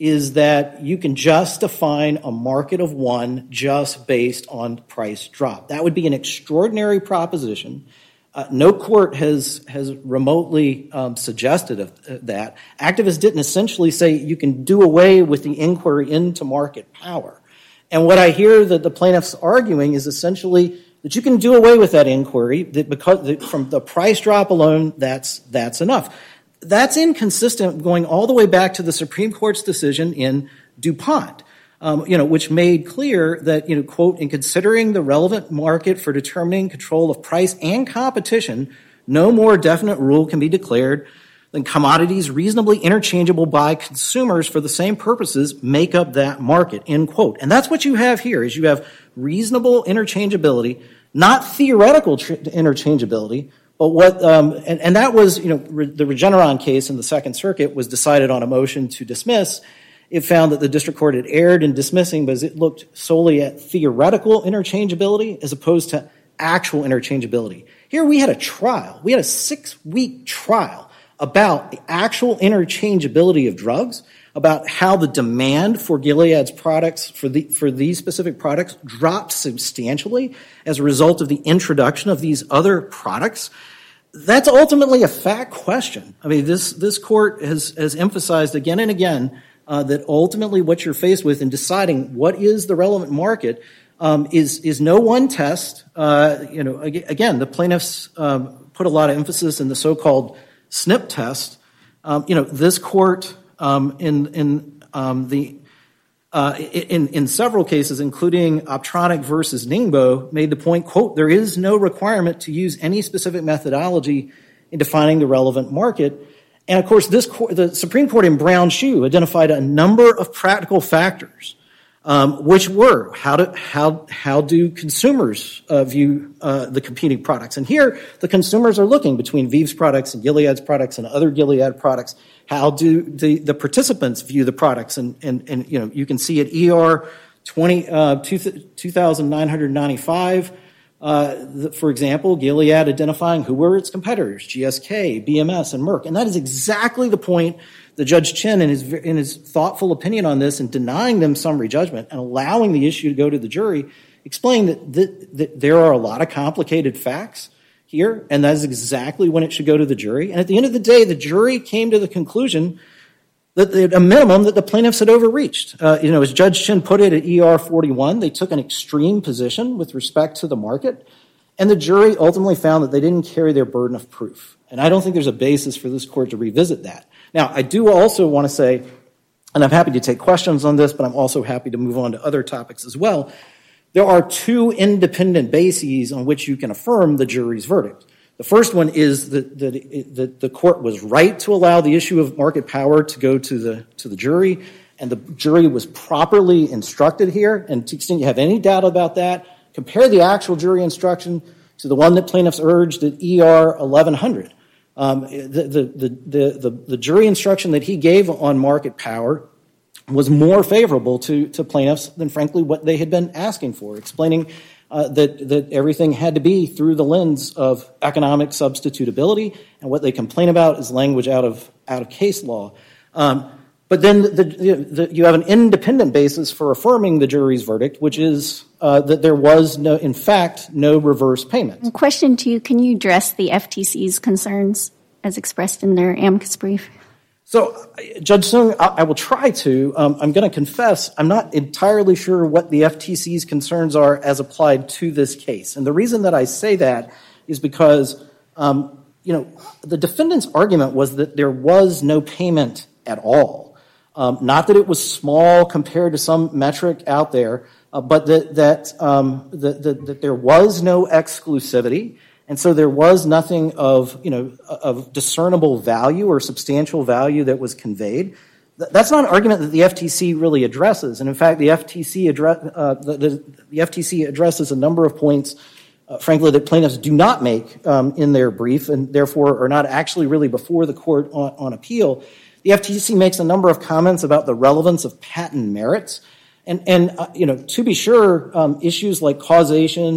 Speaker 6: is that you can just define a market of one just based on price drop. That would be an extraordinary proposition. Uh, no court has has remotely um, suggested of, uh, that. Activists didn't essentially say you can do away with the inquiry into market power. And what I hear that the plaintiffs arguing is essentially that you can do away with that inquiry, that because that from the price drop alone, that's that's enough. That's inconsistent going all the way back to the Supreme Court's decision in DuPont, um, you know, which made clear that, you know, quote, in considering the relevant market for determining control of price and competition, no more definite rule can be declared than commodities reasonably interchangeable by consumers for the same purposes make up that market, end quote. And that's what you have here, is you have reasonable interchangeability, not theoretical tr- interchangeability, but what, um, and, and that was, you know, re- the Regeneron case in the Second Circuit was decided on a motion to dismiss. It found that the district court had erred in dismissing because it looked solely at theoretical interchangeability as opposed to actual interchangeability. Here we had a trial. We had a six-week trial about the actual interchangeability of drugs, about how the demand for Gilead's products, for the for these specific products, dropped substantially as a result of the introduction of these other products. That's ultimately a fact question. I mean, this this court has, has emphasized again and again uh, that ultimately what you're faced with in deciding what is the relevant market um, is is no one test. Uh, you know, again, the plaintiffs um, put a lot of emphasis in the so-called S N P test. Um, you know, this court um, in in um, the uh, in in several cases, including Optronic versus Ningbo, made the point, quote, there is no requirement to use any specific methodology in defining the relevant market. And of course, this court, the Supreme Court in Brown Shoe identified a number of practical factors, um, which were how do how how do consumers uh, view uh, the competing products? And here, the consumers are looking between Viv's products and Gilead's products and other Gilead products. How do the, the participants view the products? And, and, and you know, you can see at E R twenty, uh, two thousand nine hundred ninety-five, uh, the, for example, Gilead identifying who were its competitors, G S K, B M S, and Merck. And that is exactly the point that Judge Chin, in his, in his thoughtful opinion on this, and denying them summary judgment and allowing the issue to go to the jury, explained that, that, that there are a lot of complicated facts here, and that is exactly when it should go to the jury. And at the end of the day, the jury came to the conclusion that at a minimum that the plaintiffs had overreached. Uh, you know, as Judge Chin put it at E R forty-one, they took an extreme position with respect to the market, and the jury ultimately found that they didn't carry their burden of proof. And I don't think there's a basis for this court to revisit that. Now, I do also want to say, and I'm happy to take questions on this, but I'm also happy to move on to other topics as well. There are two independent bases on which you can affirm the jury's verdict. The first one is that, that, that the court was right to allow the issue of market power to go to the to the jury, and the jury was properly instructed here. And to the extent you have any doubt about that, compare the actual jury instruction to the one that plaintiffs urged at E R eleven hundred. Um, the, the, the, the, the, the jury instruction that he gave on market power was more favorable to, to plaintiffs than, frankly, what they had been asking for, explaining uh, that, that everything had to be through the lens of economic substitutability, and what they complain about is language out of out of case law. Um, but then the, the, the, you have an independent basis for affirming the jury's verdict, which is uh, that there was, no, in fact, no reverse payment.
Speaker 4: Question to you, can you address the F T C's concerns as expressed in their amicus brief?
Speaker 6: So, Judge Sung, I, I will try to. Um, I'm going to confess I'm not entirely sure what the F T C's concerns are as applied to this case. And the reason that I say that is because, um, you know, the defendant's argument was that there was no payment at all. Um, not that it was small compared to some metric out there, uh, but that that, um, that, that that there was no exclusivity. And so there was nothing of, you know, of discernible value or substantial value that was conveyed. That's not an argument that the F T C really addresses. And in fact, the F T C address, uh, the, the, the F T C addresses a number of points, uh, frankly, that plaintiffs do not make um, in their brief, and therefore are not actually really before the court on, on appeal. The F T C makes a number of comments about the relevance of patent merits, and and uh, you know, to be sure, um, issues like causation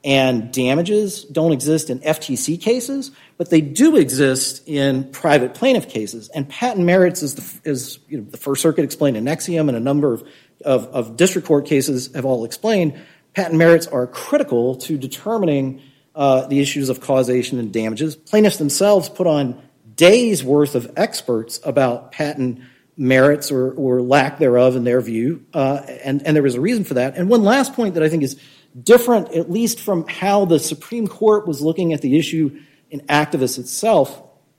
Speaker 6: and damages don't exist in F T C cases, but they do exist in private plaintiff cases. And patent merits is, the, is you know, the First Circuit explained in Nexium, and a number of, of, of district court cases have all explained, patent merits are critical to determining uh, the issues of causation and damages. Plaintiffs themselves put on days' worth of experts about patent merits or, or lack thereof in their view, uh, and, and there was a reason for that. And one last point that I think is different, at least from how the Supreme Court was looking at the issue in Activist itself,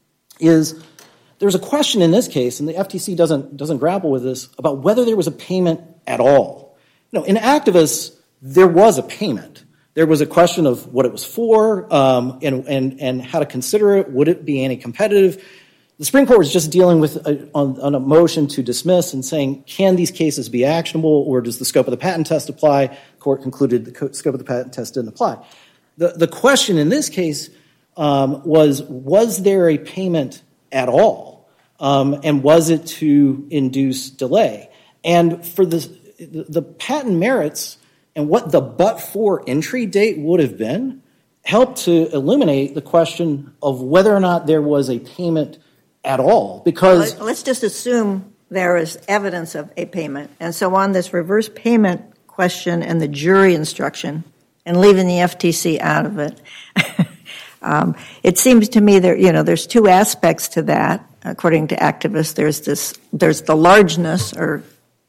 Speaker 6: is there's a question in this case, and the F T C doesn't doesn't grapple with this, about whether there was a payment at all. You know, in Activist, there was a payment. There was a question of what it was for, um, and, and, and how to consider it. Would it be anti-competitive? The Supreme Court was just dealing with a, on, on a motion to dismiss and saying, can these cases be actionable, or does the scope of the patent test apply? The court concluded the co- scope of the patent test didn't apply. The, the question in this case um, was, was there a payment at all? Um, and was it to induce delay? And for the, the, the patent merits and what the but-for entry date would have been helped to illuminate the question of whether or not there was a payment at all, because
Speaker 3: well, let's just assume there is evidence of a payment. And so on this reverse payment question and the jury instruction, and leaving the F T C out of it, um, it seems to me there, you know, there's two aspects to that. According to Activists, there's this, there's the largeness or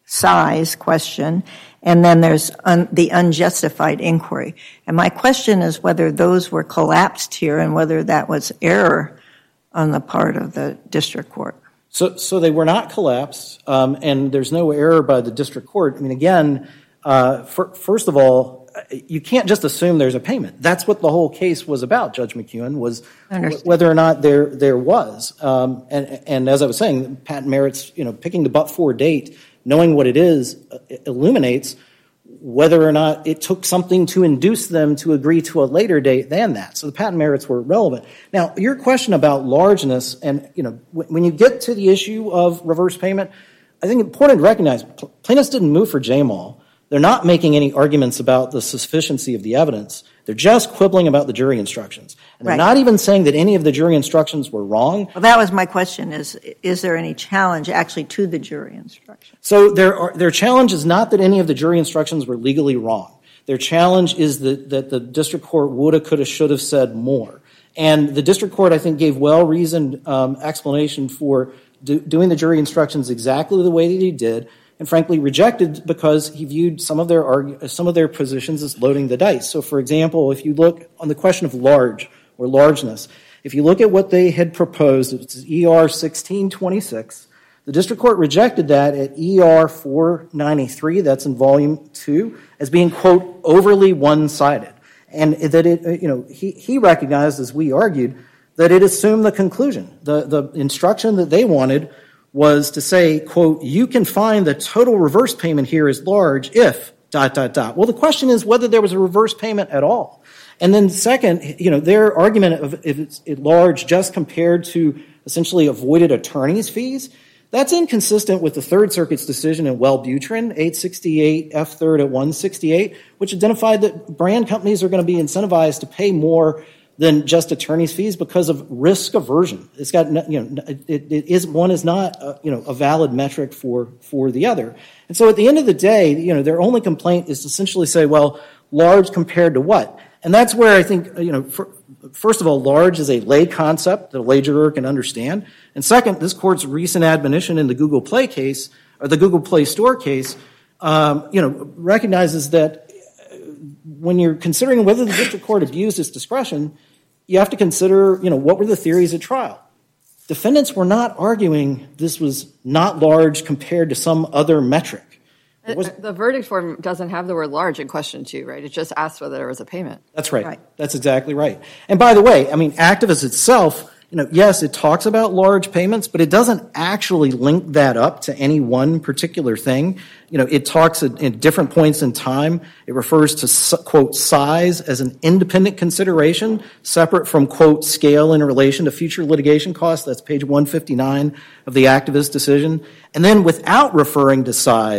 Speaker 3: size question, and then there's un, the unjustified inquiry. And my question is whether those were collapsed here and whether that was error on the part of the district court.
Speaker 6: So, so they were not collapsed, um, and there's no error by the district court. I mean, again, uh, for, first of all, you can't just assume there's a payment. That's what the whole case was about, Judge McEwen, was w- whether or not there there was. Um, and, and as I was saying, patent merits, you know, picking the but-for date, knowing what it is, uh, illuminates whether or not it took something to induce them to agree to a later date than that. So the patent merits were relevant. Now, your question about largeness, and you know, w- when you get to the issue of reverse payment, I think it's important to recognize pl- plaintiffs didn't move for J M A L. They're not making any arguments about the sufficiency of the evidence. They're just quibbling about the jury instructions. And they're
Speaker 3: right.
Speaker 6: not even saying that any of the jury instructions were wrong.
Speaker 3: Well, that was my question, is is there any challenge actually to the jury instructions?
Speaker 6: So their, are, their challenge is not that any of the jury instructions were legally wrong. Their challenge is that, that the district court woulda, coulda, shoulda said more. And the district court, I think, gave well-reasoned um, explanation for do, doing the jury instructions exactly the way that he did, and frankly rejected because he viewed some of their argue, some of their positions as loading the dice. So, for example, if you look on the question of large or largeness, if you look at what they had proposed, it's E R sixteen twenty-six, the district court rejected that at E R four ninety-three, that's in volume two, as being, quote, overly one-sided. And that it, you know, he, he recognized, as we argued, that it assumed the conclusion. The, the instruction that they wanted was to say, quote, you can find the total reverse payment here is large if, dot, dot, dot. Well, the question is whether there was a reverse payment at all. And then second, you know, their argument of if it's large just compared to essentially avoided attorney's fees, that's inconsistent with the Third Circuit's decision in Wellbutrin, eight sixty-eight F third at one sixty-eight, which identified that brand companies are going to be incentivized to pay more than just attorney's fees because of risk aversion. It's got, you know, it, it is, one is not, a, you know, a valid metric for, for the other. And so at the end of the day, you know, their only complaint is to essentially say, well, large compared to what? And that's where I think, you know, for, first of all, large is a lay concept that a lay juror can understand. And second, this court's recent admonition in the Google Play case, or the Google Play Store case, um, you know, recognizes that when you're considering whether the district court abused its discretion, you have to consider, you know, what were the theories at trial. Defendants were not arguing this was not large compared to some other metric.
Speaker 1: The verdict form doesn't have the word large in question two, right? It just asks whether there was a payment.
Speaker 6: That's right. right. That's exactly right. And by the way, I mean, Activist itself, you know, yes, it talks about large payments, but it doesn't actually link that up to any one particular thing. You know, it talks at, at different points in time. It refers to, quote, size as an independent consideration, separate from, quote, scale in relation to future litigation costs. That's page one fifty-nine of the Activist decision. And then without referring to size,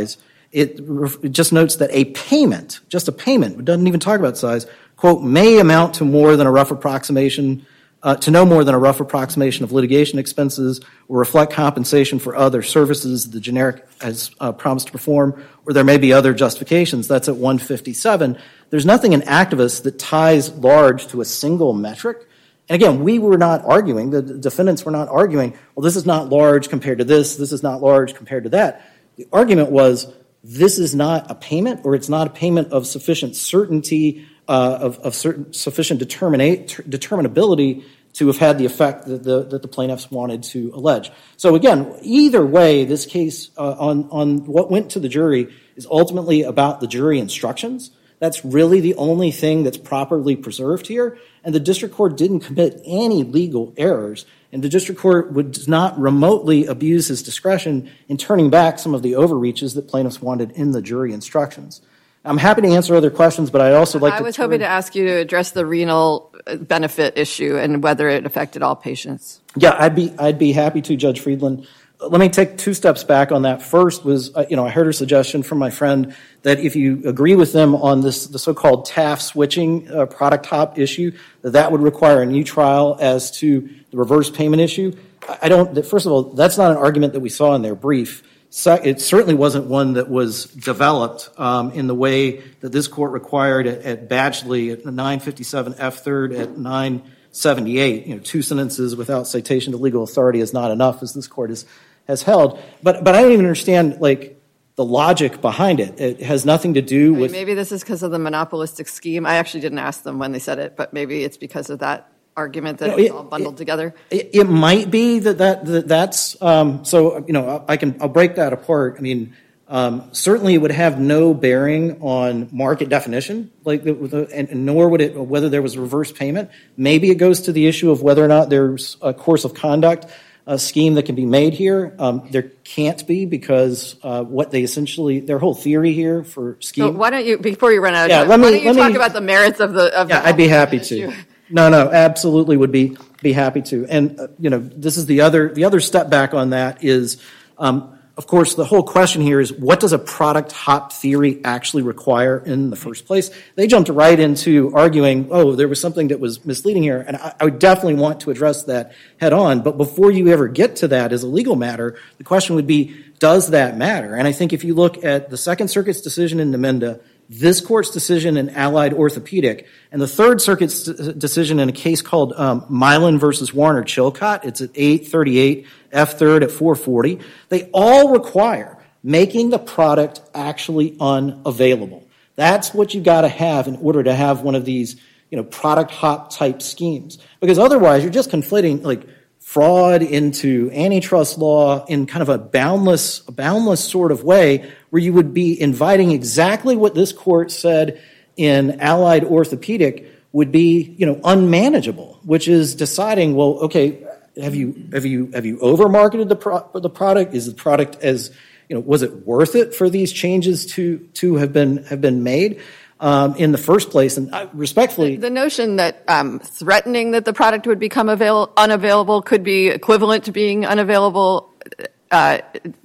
Speaker 6: it, it just notes that a payment, just a payment, it doesn't even talk about size, quote, may amount to more than a rough approximation, uh, to no more than a rough approximation of litigation expenses or reflect compensation for other services the generic has uh, promised to perform, or there may be other justifications. That's at one fifty-seven. There's nothing in activists that ties large to a single metric. And again, we were not arguing, the defendants were not arguing, well, this is not large compared to this, this is not large compared to that. The argument was, this is not a payment, or it's not a payment of sufficient certainty, uh, of, of certain, sufficient determina- determinability to have had the effect that the, that the plaintiffs wanted to allege. So again, either way, this case uh, on, on what went to the jury is ultimately about the jury instructions. That's really the only thing that's properly preserved here. And the district court didn't commit any legal errors. And the district court would not remotely abuse his discretion in turning back some of the overreaches that plaintiffs wanted in the jury instructions. I'm happy to answer other questions, but I'd also like
Speaker 1: I
Speaker 6: to...
Speaker 1: I was
Speaker 6: turn...
Speaker 1: hoping to ask you to address the renal benefit issue and whether it affected all patients.
Speaker 6: Yeah, I'd be, I'd be happy to, Judge Friedland. Let me take two steps back on that. First was, uh, you know, I heard a suggestion from my friend that if you agree with them on this, the so-called T A F switching uh, product hop issue, that that would require a new trial as to the reverse payment issue. I don't, first of all, that's not an argument that we saw in their brief. So it certainly wasn't one that was developed um, in the way that this court required at, at Badgley at nine fifty-seven F third at nine seventy-eight. You know, two sentences without citation to legal authority is not enough, as this court has has held. But but I don't even understand like the logic behind it. It has nothing to do
Speaker 1: I mean,
Speaker 6: with.
Speaker 1: Maybe this is because of the monopolistic scheme. I actually didn't ask them when they said it, but maybe it's because of that argument that
Speaker 6: You know,
Speaker 1: it's
Speaker 6: it,
Speaker 1: all bundled
Speaker 6: it,
Speaker 1: together.
Speaker 6: It, it might be that, that, that that's um, so. You know, I can I'll break that apart. I mean, um, certainly it would have no bearing on market definition, like the, the, and, and nor would it whether there was reverse payment. Maybe it goes to the issue of whether or not there's a course of conduct a scheme that can be made here. Um, there can't be because uh, what they essentially, their whole theory here for scheme.
Speaker 1: So why don't you, before you run out of
Speaker 6: yeah,
Speaker 1: time,
Speaker 6: let me,
Speaker 1: why don't you
Speaker 6: let
Speaker 1: talk
Speaker 6: me,
Speaker 1: about the merits of the of
Speaker 6: Yeah,
Speaker 1: the
Speaker 6: I'd be happy
Speaker 1: issue.
Speaker 6: to. No, no, absolutely would be be happy to. And, uh, you know, this is the other, the other step back on that is, um, of course, the whole question here is what does a product hop theory actually require in the first place? They jumped right into arguing, oh, there was something that was misleading here, and I, I would definitely want to address that head on. But before you ever get to that as a legal matter, the question would be, does that matter? And I think if you look at the Second Circuit's decision in Nemenda, this court's decision in Allied Orthopedic, and the Third Circuit's decision in a case called um, Milan versus Warner Chilcott, it's at eight thirty-eight F third at four forty, they all require making the product actually unavailable. That's what you got to have in order to have one of these, you know, product hop type schemes. Because otherwise you're just conflating like fraud into antitrust law in kind of a boundless, a boundless sort of way where you would be inviting exactly what this court said in Allied Orthopedic would be, you know, unmanageable, which is deciding, well, okay, have you have you have you over marketed the pro- the product? Is the product as, you know, was it worth it for these changes to to have been have been made um, in the first place? And I, respectfully,
Speaker 1: the, the notion that um, threatening that the product would become avail- unavailable could be equivalent to being unavailable. Uh,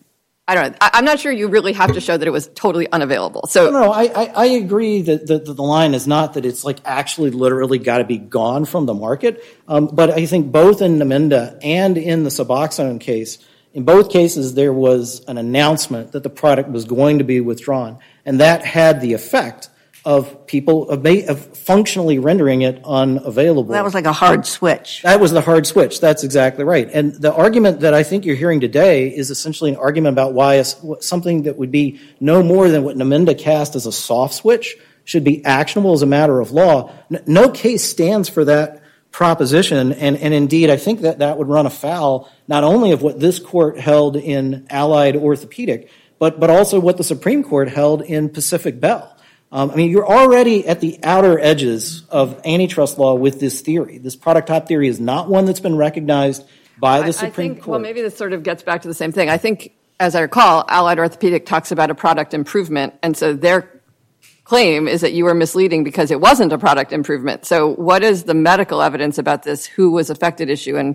Speaker 1: I don't know. I, I'm not sure you really have to show that it was totally unavailable. So
Speaker 6: no, no, I, I, I agree that the, the line is not that it's like actually literally got to be gone from the market. Um, but I think both in Nemenda and in the Suboxone case, in both cases there was an announcement that the product was going to be withdrawn, and that had the effect of people of, of functionally rendering it unavailable.
Speaker 3: That was like a hard switch.
Speaker 6: That was the hard switch. That's exactly right. And the argument that I think you're hearing today is essentially an argument about why a, something that would be no more than what Nemenda cast as a soft switch should be actionable as a matter of law. No case stands for that proposition, and, and indeed I think that that would run afoul not only of what this court held in Allied Orthopedic, but, but also what the Supreme Court held in Pacific Bell. Um, I mean, you're already at the outer edges of antitrust law with this theory. This product hop theory is not one that's been recognized by the
Speaker 1: I,
Speaker 6: Supreme
Speaker 1: I think,
Speaker 6: Court.
Speaker 1: Well, maybe this sort of gets back to the same thing. I think, as I recall, Allied Orthopedic talks about a product improvement, and so their claim is that you were misleading because it wasn't a product improvement. So what is the medical evidence about this who was affected issue, and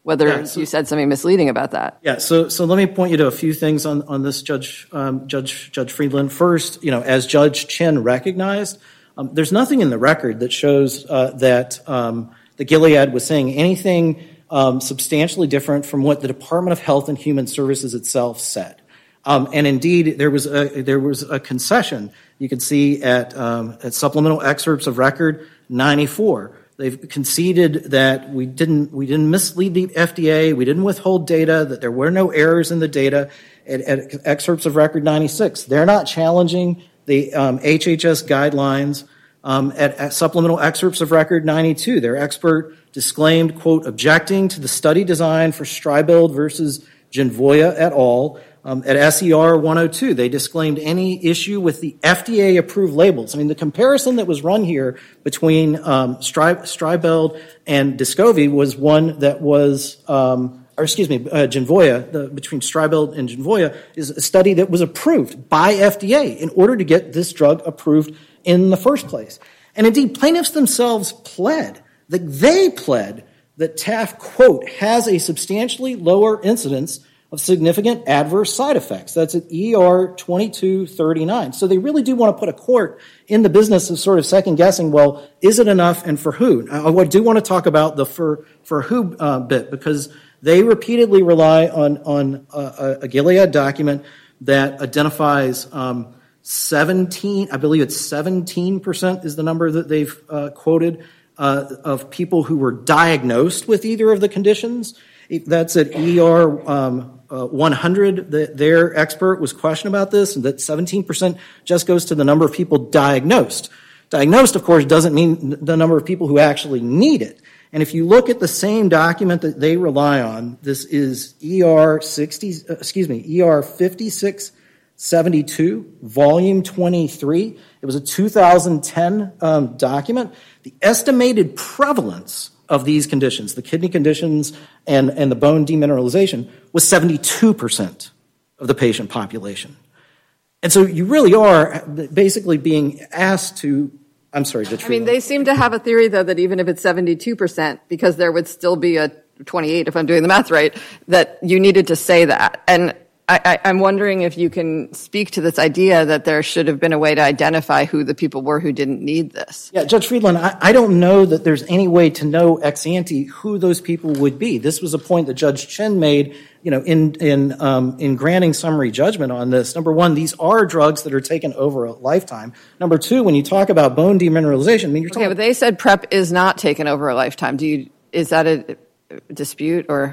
Speaker 1: whether
Speaker 6: yeah, so,
Speaker 1: you said something misleading about that.
Speaker 6: Yeah, so so let me point you to a few things on, on this, Judge um, Judge Judge Friedland. First, you know, as Judge Chin recognized, um, there's nothing in the record that shows uh, that um, the Gilead was saying anything um, substantially different from what the Department of Health and Human Services itself said. Um, and indeed, there was a there was a concession you can see at um, at supplemental excerpts of record ninety-four. They've conceded that we didn't we didn't mislead the F D A, we didn't withhold data, that there were no errors in the data. At, at excerpts of record ninety-six, they're not challenging the um, H H S guidelines. Um, at, at supplemental excerpts of record ninety-two, their expert disclaimed, quote, objecting to the study design for Stribild versus Genvoya et al. Um, at S E R one oh two, they disclaimed any issue with the F D A-approved labels. I mean, the comparison that was run here between um, Stri- Stribild and Descovy was one that was, um, or excuse me, uh, Genvoya, the, between Stribild and Genvoya, is a study that was approved by F D A in order to get this drug approved in the first place. And indeed, plaintiffs themselves pled, that they pled that T A F, quote, has a substantially lower incidence of significant adverse side effects. That's at E R twenty-two thirty-nine. So they really do want to put a court in the business of sort of second-guessing, well, is it enough and for who? I do want to talk about the for, for who uh, bit, because they repeatedly rely on, on a, a Gilead document that identifies um, seventeen, I believe it's seventeen percent is the number that they've uh, quoted, uh, of people who were diagnosed with either of the conditions. That's at E R um, uh, one hundred. The, their expert was questioned about this, and that seventeen percent just goes to the number of people diagnosed. Diagnosed, of course, doesn't mean the number of people who actually need it. And if you look at the same document that they rely on, this is E R sixty, uh, excuse me, E R fifty-six seventy-two, volume twenty-three. It was a two thousand ten um, document. The estimated prevalence of these conditions, the kidney conditions and, and the bone demineralization, was seventy-two percent of the patient population. And so you really are basically being asked to, I'm sorry, Judge
Speaker 1: I mean, they seem to have a theory, though, that even if it's seventy-two percent, because there would still be a twenty-eight, if I'm doing the math right, that you needed to say that. And I, I, I'm wondering if you can speak to this idea that there should have been a way to identify who the people were who didn't need this.
Speaker 6: Yeah, Judge Friedland, I, I don't know that there's any way to know ex ante who those people would be. This was a point that Judge Chin made, you know, in in um, in granting summary judgment on this. Number one, these are drugs that are taken over a lifetime. Number two, when you talk about bone demineralization, I mean, you're talking.
Speaker 1: Okay, but they said PrEP is not taken over a lifetime. Do you? Is that a dispute or?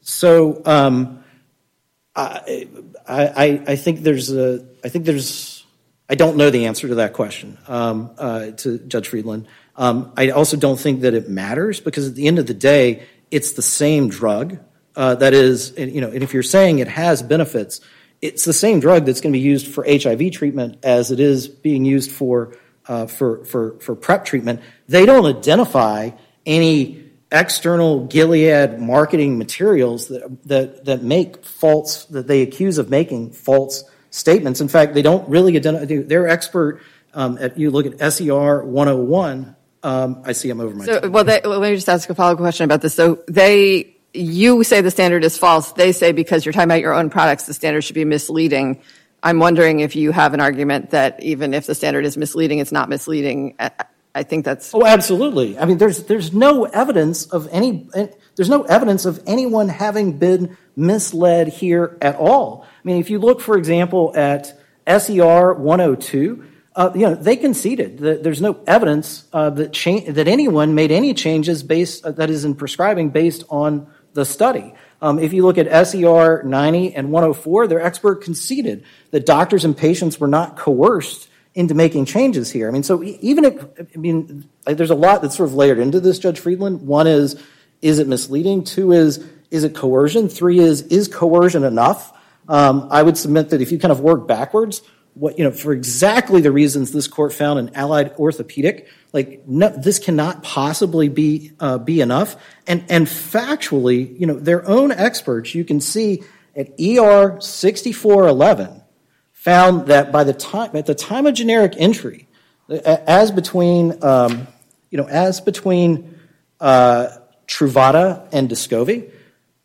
Speaker 6: So. Um, I, I, I think there's a, I think there's, I don't know the answer to that question, um, uh, to Judge Friedland. Um, I also don't think that it matters, because at the end of the day, it's the same drug. Uh, that is, you know, and if you're saying it has benefits, it's the same drug that's going to be used for H I V treatment as it is being used for, uh, for, for, for PrEP treatment. They don't identify any external Gilead marketing materials that, that that make false, that they accuse of making false statements. In fact, they don't really identify. Their expert, um, at, you look at S E R one oh one. Um, I see I'm over my
Speaker 1: so,
Speaker 6: time.
Speaker 1: Well, they, let me just ask a follow-up question about this. So they, you say the standard is false. They say because you're talking about your own products, the standard should be misleading. I'm wondering if you have an argument that even if the standard is misleading, it's not misleading. I think that's.
Speaker 6: Oh, absolutely. I mean, there's there's no evidence of any. There's no evidence of anyone having been misled here at all. I mean, if you look, for example, at S E R one oh two, uh, you know, they conceded that there's no evidence uh, that cha- that anyone made any changes based uh, that is in prescribing based on the study. Um, if you look at S E R ninety and one oh four, their expert conceded that doctors and patients were not coerced into making changes here. I mean, so even if, I mean, there's a lot that's sort of layered into this, Judge Friedland. One is, is it misleading? Two is, is it coercion? Three is, is coercion enough? Um, I would submit that if you kind of work backwards, what, you know, for exactly the reasons this court found in Allied Orthopedic, like, no, this cannot possibly be, uh, be enough. And, and factually, you know, their own experts, you can see at E R sixty-four eleven, found that by the time at the time of generic entry, as between um, you know as between uh, Truvada and Descovy,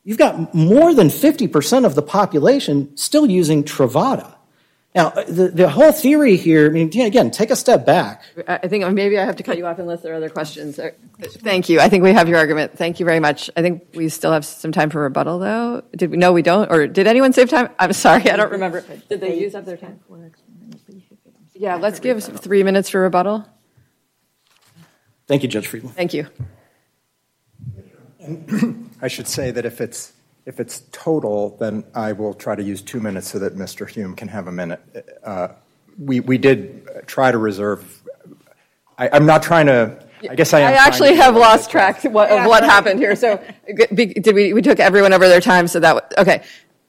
Speaker 6: you've got more than fifty percent of the population still using Truvada. Now, the, the whole theory here, I mean, again, take a step back.
Speaker 1: I think maybe I have to cut you off unless there are other questions. Thank you. I think we have your argument. Thank you very much. I think we still have some time for rebuttal, though. Did we? No, we don't. Or did anyone save time? I'm sorry, I don't remember. Did they use up their time? Yeah, let's give three minutes for rebuttal.
Speaker 6: Thank you, Judge Friedland.
Speaker 1: Thank you.
Speaker 2: I should say that if it's if it's total, then I will try to use two minutes so that Mister Hume can have a minute. Uh, we we did try to reserve. I, I'm not trying to. I guess I am.
Speaker 1: I actually have lost track of what, of what happened here. So did we? We took everyone over their time. So that okay.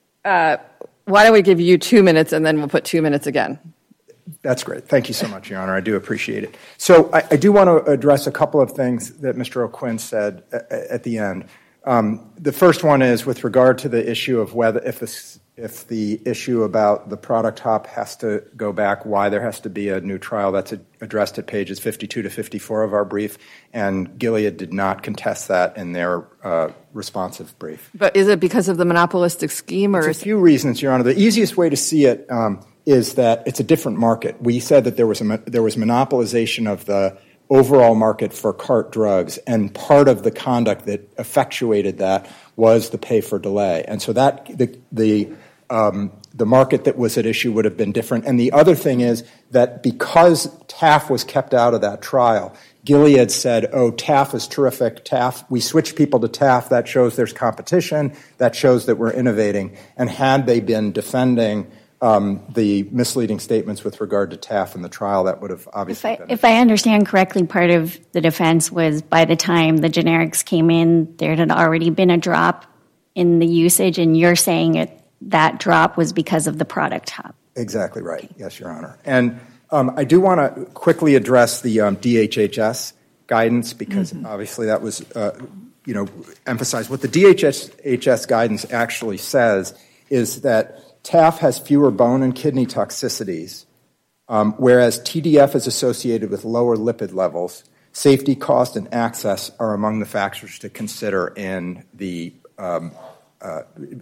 Speaker 1: Uh, why don't we give you two minutes and then we'll put two minutes again.
Speaker 2: That's great. Thank you so much, Your Honor. I do appreciate it. So I, I do want to address a couple of things that Mister O'Quinn said at, at the end. Um, the first one is with regard to the issue of whether if this, if the issue about the product hop has to go back, why there has to be a new trial. That's addressed at pages fifty-two to fifty-four of our brief, and Gilead did not contest that in their uh, responsive brief.
Speaker 1: But is it because of the monopolistic scheme, or
Speaker 2: it's a few reasons, Your Honor. The easiest way to see it um, is that it's a different market. We said that there was a, there was monopolization of the overall market for cart drugs, and part of the conduct that effectuated that was the pay for delay. And so that the the um, the market that was at issue would have been different. And the other thing is that because T A F was kept out of that trial, Gilead said, oh, T A F is terrific. T A F, we switch people to T A F. That shows there's competition. That shows that we're innovating. And had they been defending Um, the misleading statements with regard to T A F in the trial, that would have obviously
Speaker 4: if I,
Speaker 2: been.
Speaker 4: If I understand correctly, part of the defense was by the time the generics came in, there had already been a drop in the usage, and you're saying it, that drop was because of the product hop.
Speaker 2: Exactly right. Okay. Yes, Your Honor. And um, I do want to quickly address the um, D H H S guidance because mm-hmm. obviously that was, uh, you know, emphasized. What the D H H S guidance actually says is that T A F has fewer bone and kidney toxicities, um, whereas T D F is associated with lower lipid levels. Safety, cost, and access are among the factors to consider in the um, uh,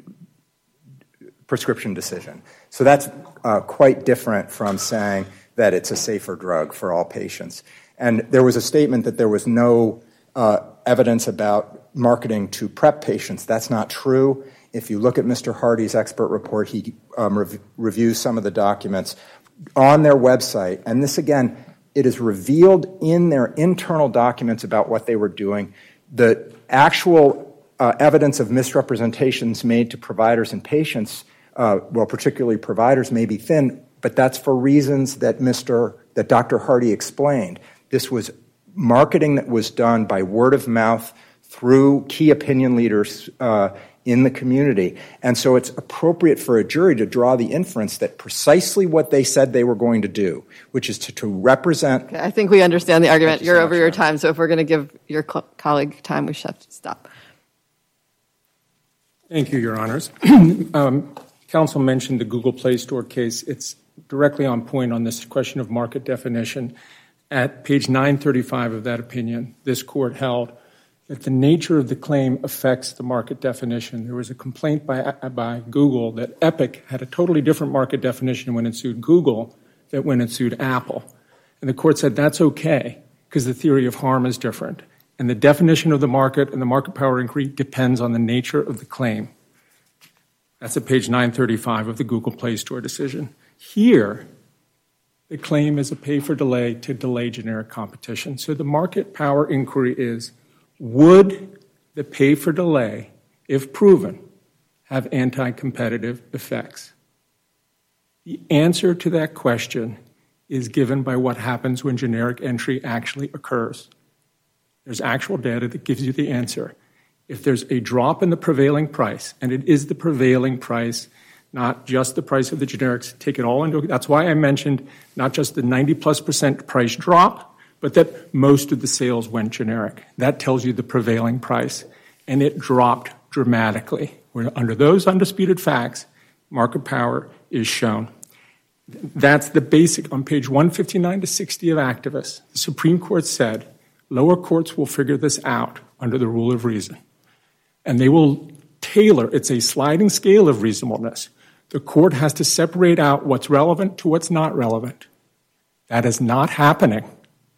Speaker 2: prescription decision. So that's uh, quite different from saying that it's a safer drug for all patients. And there was a statement that there was no uh, evidence about marketing to PrEP patients. That's not true. If you look at Mister Hardy's expert report, he um, rev- reviews some of the documents on their website. And this, again, it is revealed in their internal documents about what they were doing. The actual uh, evidence of misrepresentations made to providers and patients, uh, well, particularly providers, may be thin, but that's for reasons that Mister that Doctor Hardy explained. This was marketing that was done by word of mouth through key opinion leaders uh, in the community. And so it's appropriate for a jury to draw the inference that precisely what they said they were going to do, which is to, to represent... Okay,
Speaker 1: I think we understand the argument. You're so over your time, so if we're going to give your co- colleague time, we should have to stop.
Speaker 5: Thank you, Your Honors. um, counsel mentioned the Google Play Store case. It's directly on point on this question of market definition. At page nine thirty-five of that opinion, this court held that the nature of the claim affects the market definition. There was a complaint by, by Google that Epic had a totally different market definition when it sued Google than when it sued Apple. And the court said that's okay because the theory of harm is different. And the definition of the market and the market power inquiry depends on the nature of the claim. That's at page nine thirty-five of the Google Play Store decision. Here, the claim is a pay for delay to delay generic competition. So the market power inquiry is, would the pay for delay, if proven, have anti-competitive effects? The answer to that question is given by what happens when generic entry actually occurs. There's actual data that gives you the answer. If there's a drop in the prevailing price, and it is the prevailing price, not just the price of the generics, take it all into account. That's why I mentioned not just the ninety plus percent price drop, but that most of the sales went generic. That tells you the prevailing price, and it dropped dramatically. Under those undisputed facts, market power is shown. That's the basic. On page one fifty-nine to sixty of Activist, the Supreme Court said lower courts will figure this out under the rule of reason, and they will tailor, it's a sliding scale of reasonableness. The court has to separate out what's relevant to what's not relevant. That is not happening.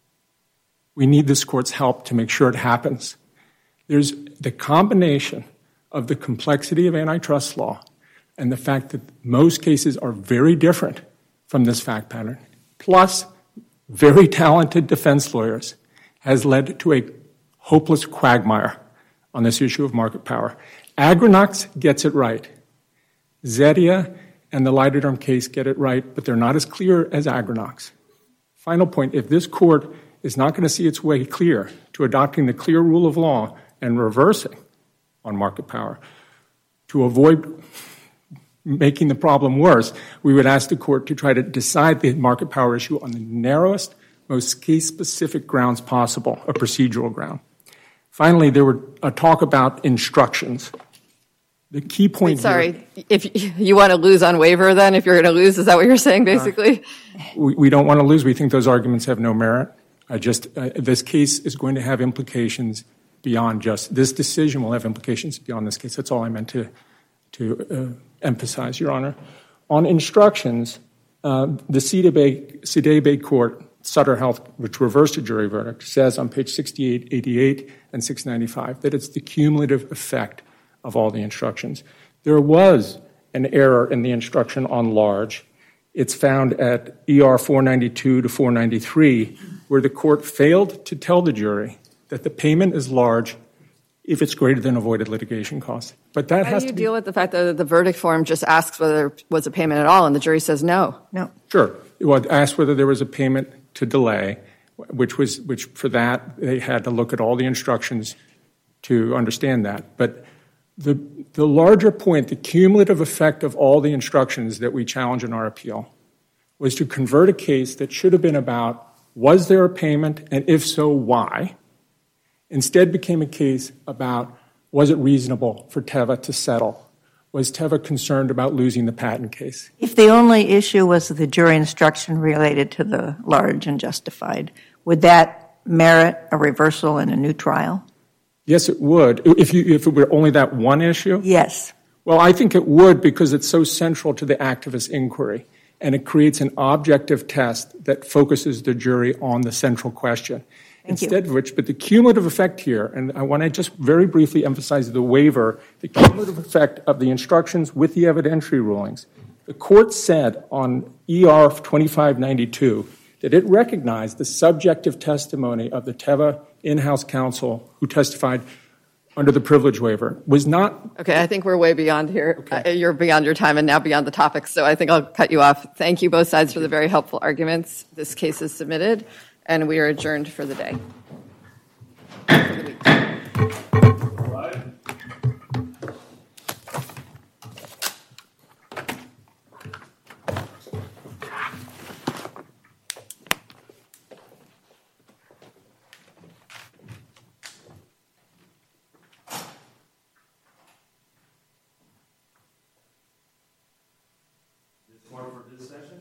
Speaker 5: We need this court's help to make sure it happens. There's the combination of the complexity of antitrust law and the fact that most cases are very different from this fact pattern, plus very talented defense lawyers, has led to a hopeless quagmire on this issue of market power. Agronox gets it right. Zetia and the Lydoderm case get it right, but they're not as clear as Agronox. Final point, if this court is not going to see its way clear to adopting the clear rule of law and reversing on market power, to avoid making the problem worse, we would ask the court to try to decide the market power issue on the narrowest, most case-specific grounds possible, a procedural ground. Finally, there were a talk about instructions. The key point
Speaker 1: Wait, sorry,
Speaker 5: here,
Speaker 1: if you want to lose on waiver then, if you're going to lose, is that what you're saying basically?
Speaker 5: Uh, we, we don't want to lose. We think those arguments have no merit. I just, uh, this case is going to have implications beyond just, this decision will have implications beyond this case. That's all I meant to, to uh, emphasize, Your Honor. On instructions, uh, the C D B A court, Sutter Health, which reversed a jury verdict, says on page sixty-eight, eighty-eight, and six ninety-five that it's the cumulative effect of all the instructions. There was an error in the instruction on large. It's found at E R four ninety-two to four ninety-three, where the court failed to tell the jury that the payment is large if it's greater than avoided litigation costs. But that
Speaker 1: How
Speaker 5: has
Speaker 1: do you
Speaker 5: to be,
Speaker 1: deal with the fact that the verdict form just asks whether there was a payment at all, and the jury says no?
Speaker 3: No.
Speaker 5: Sure. Well, it asked whether there was a payment to delay, which was which for that they had to look at all the instructions to understand that. But the the larger point, the cumulative effect of all the instructions that we challenge in our appeal, was to convert a case that should have been about was there a payment, and if so, why, instead became a case about was it reasonable for Teva to settle? Was Teva concerned about losing the patent case?
Speaker 3: If the only issue was the jury instruction related to the large and justified, would that merit a reversal and a new trial?
Speaker 5: Yes, it would. If, you, if it were only that one issue?
Speaker 3: Yes.
Speaker 5: Well, I think it would because it's so central to the activist inquiry, and it creates an objective test that focuses the jury on the central question.
Speaker 3: Thank
Speaker 5: Instead
Speaker 3: you.
Speaker 5: of which, but the cumulative effect here, and I want to just very briefly emphasize the waiver, the cumulative effect of the instructions with the evidentiary rulings. The court said on E R twenty-five ninety-two that it recognized the subjective testimony of the Teva in-house counsel who testified under the privilege waiver was not.
Speaker 1: Okay, I think we're way beyond here.
Speaker 5: Okay.
Speaker 1: Uh, you're beyond your time and now beyond the topic, so I think I'll cut you off. Thank you both sides for the very helpful arguments. This case is submitted, and we are adjourned for the day. For the week.
Speaker 7: This one for this session?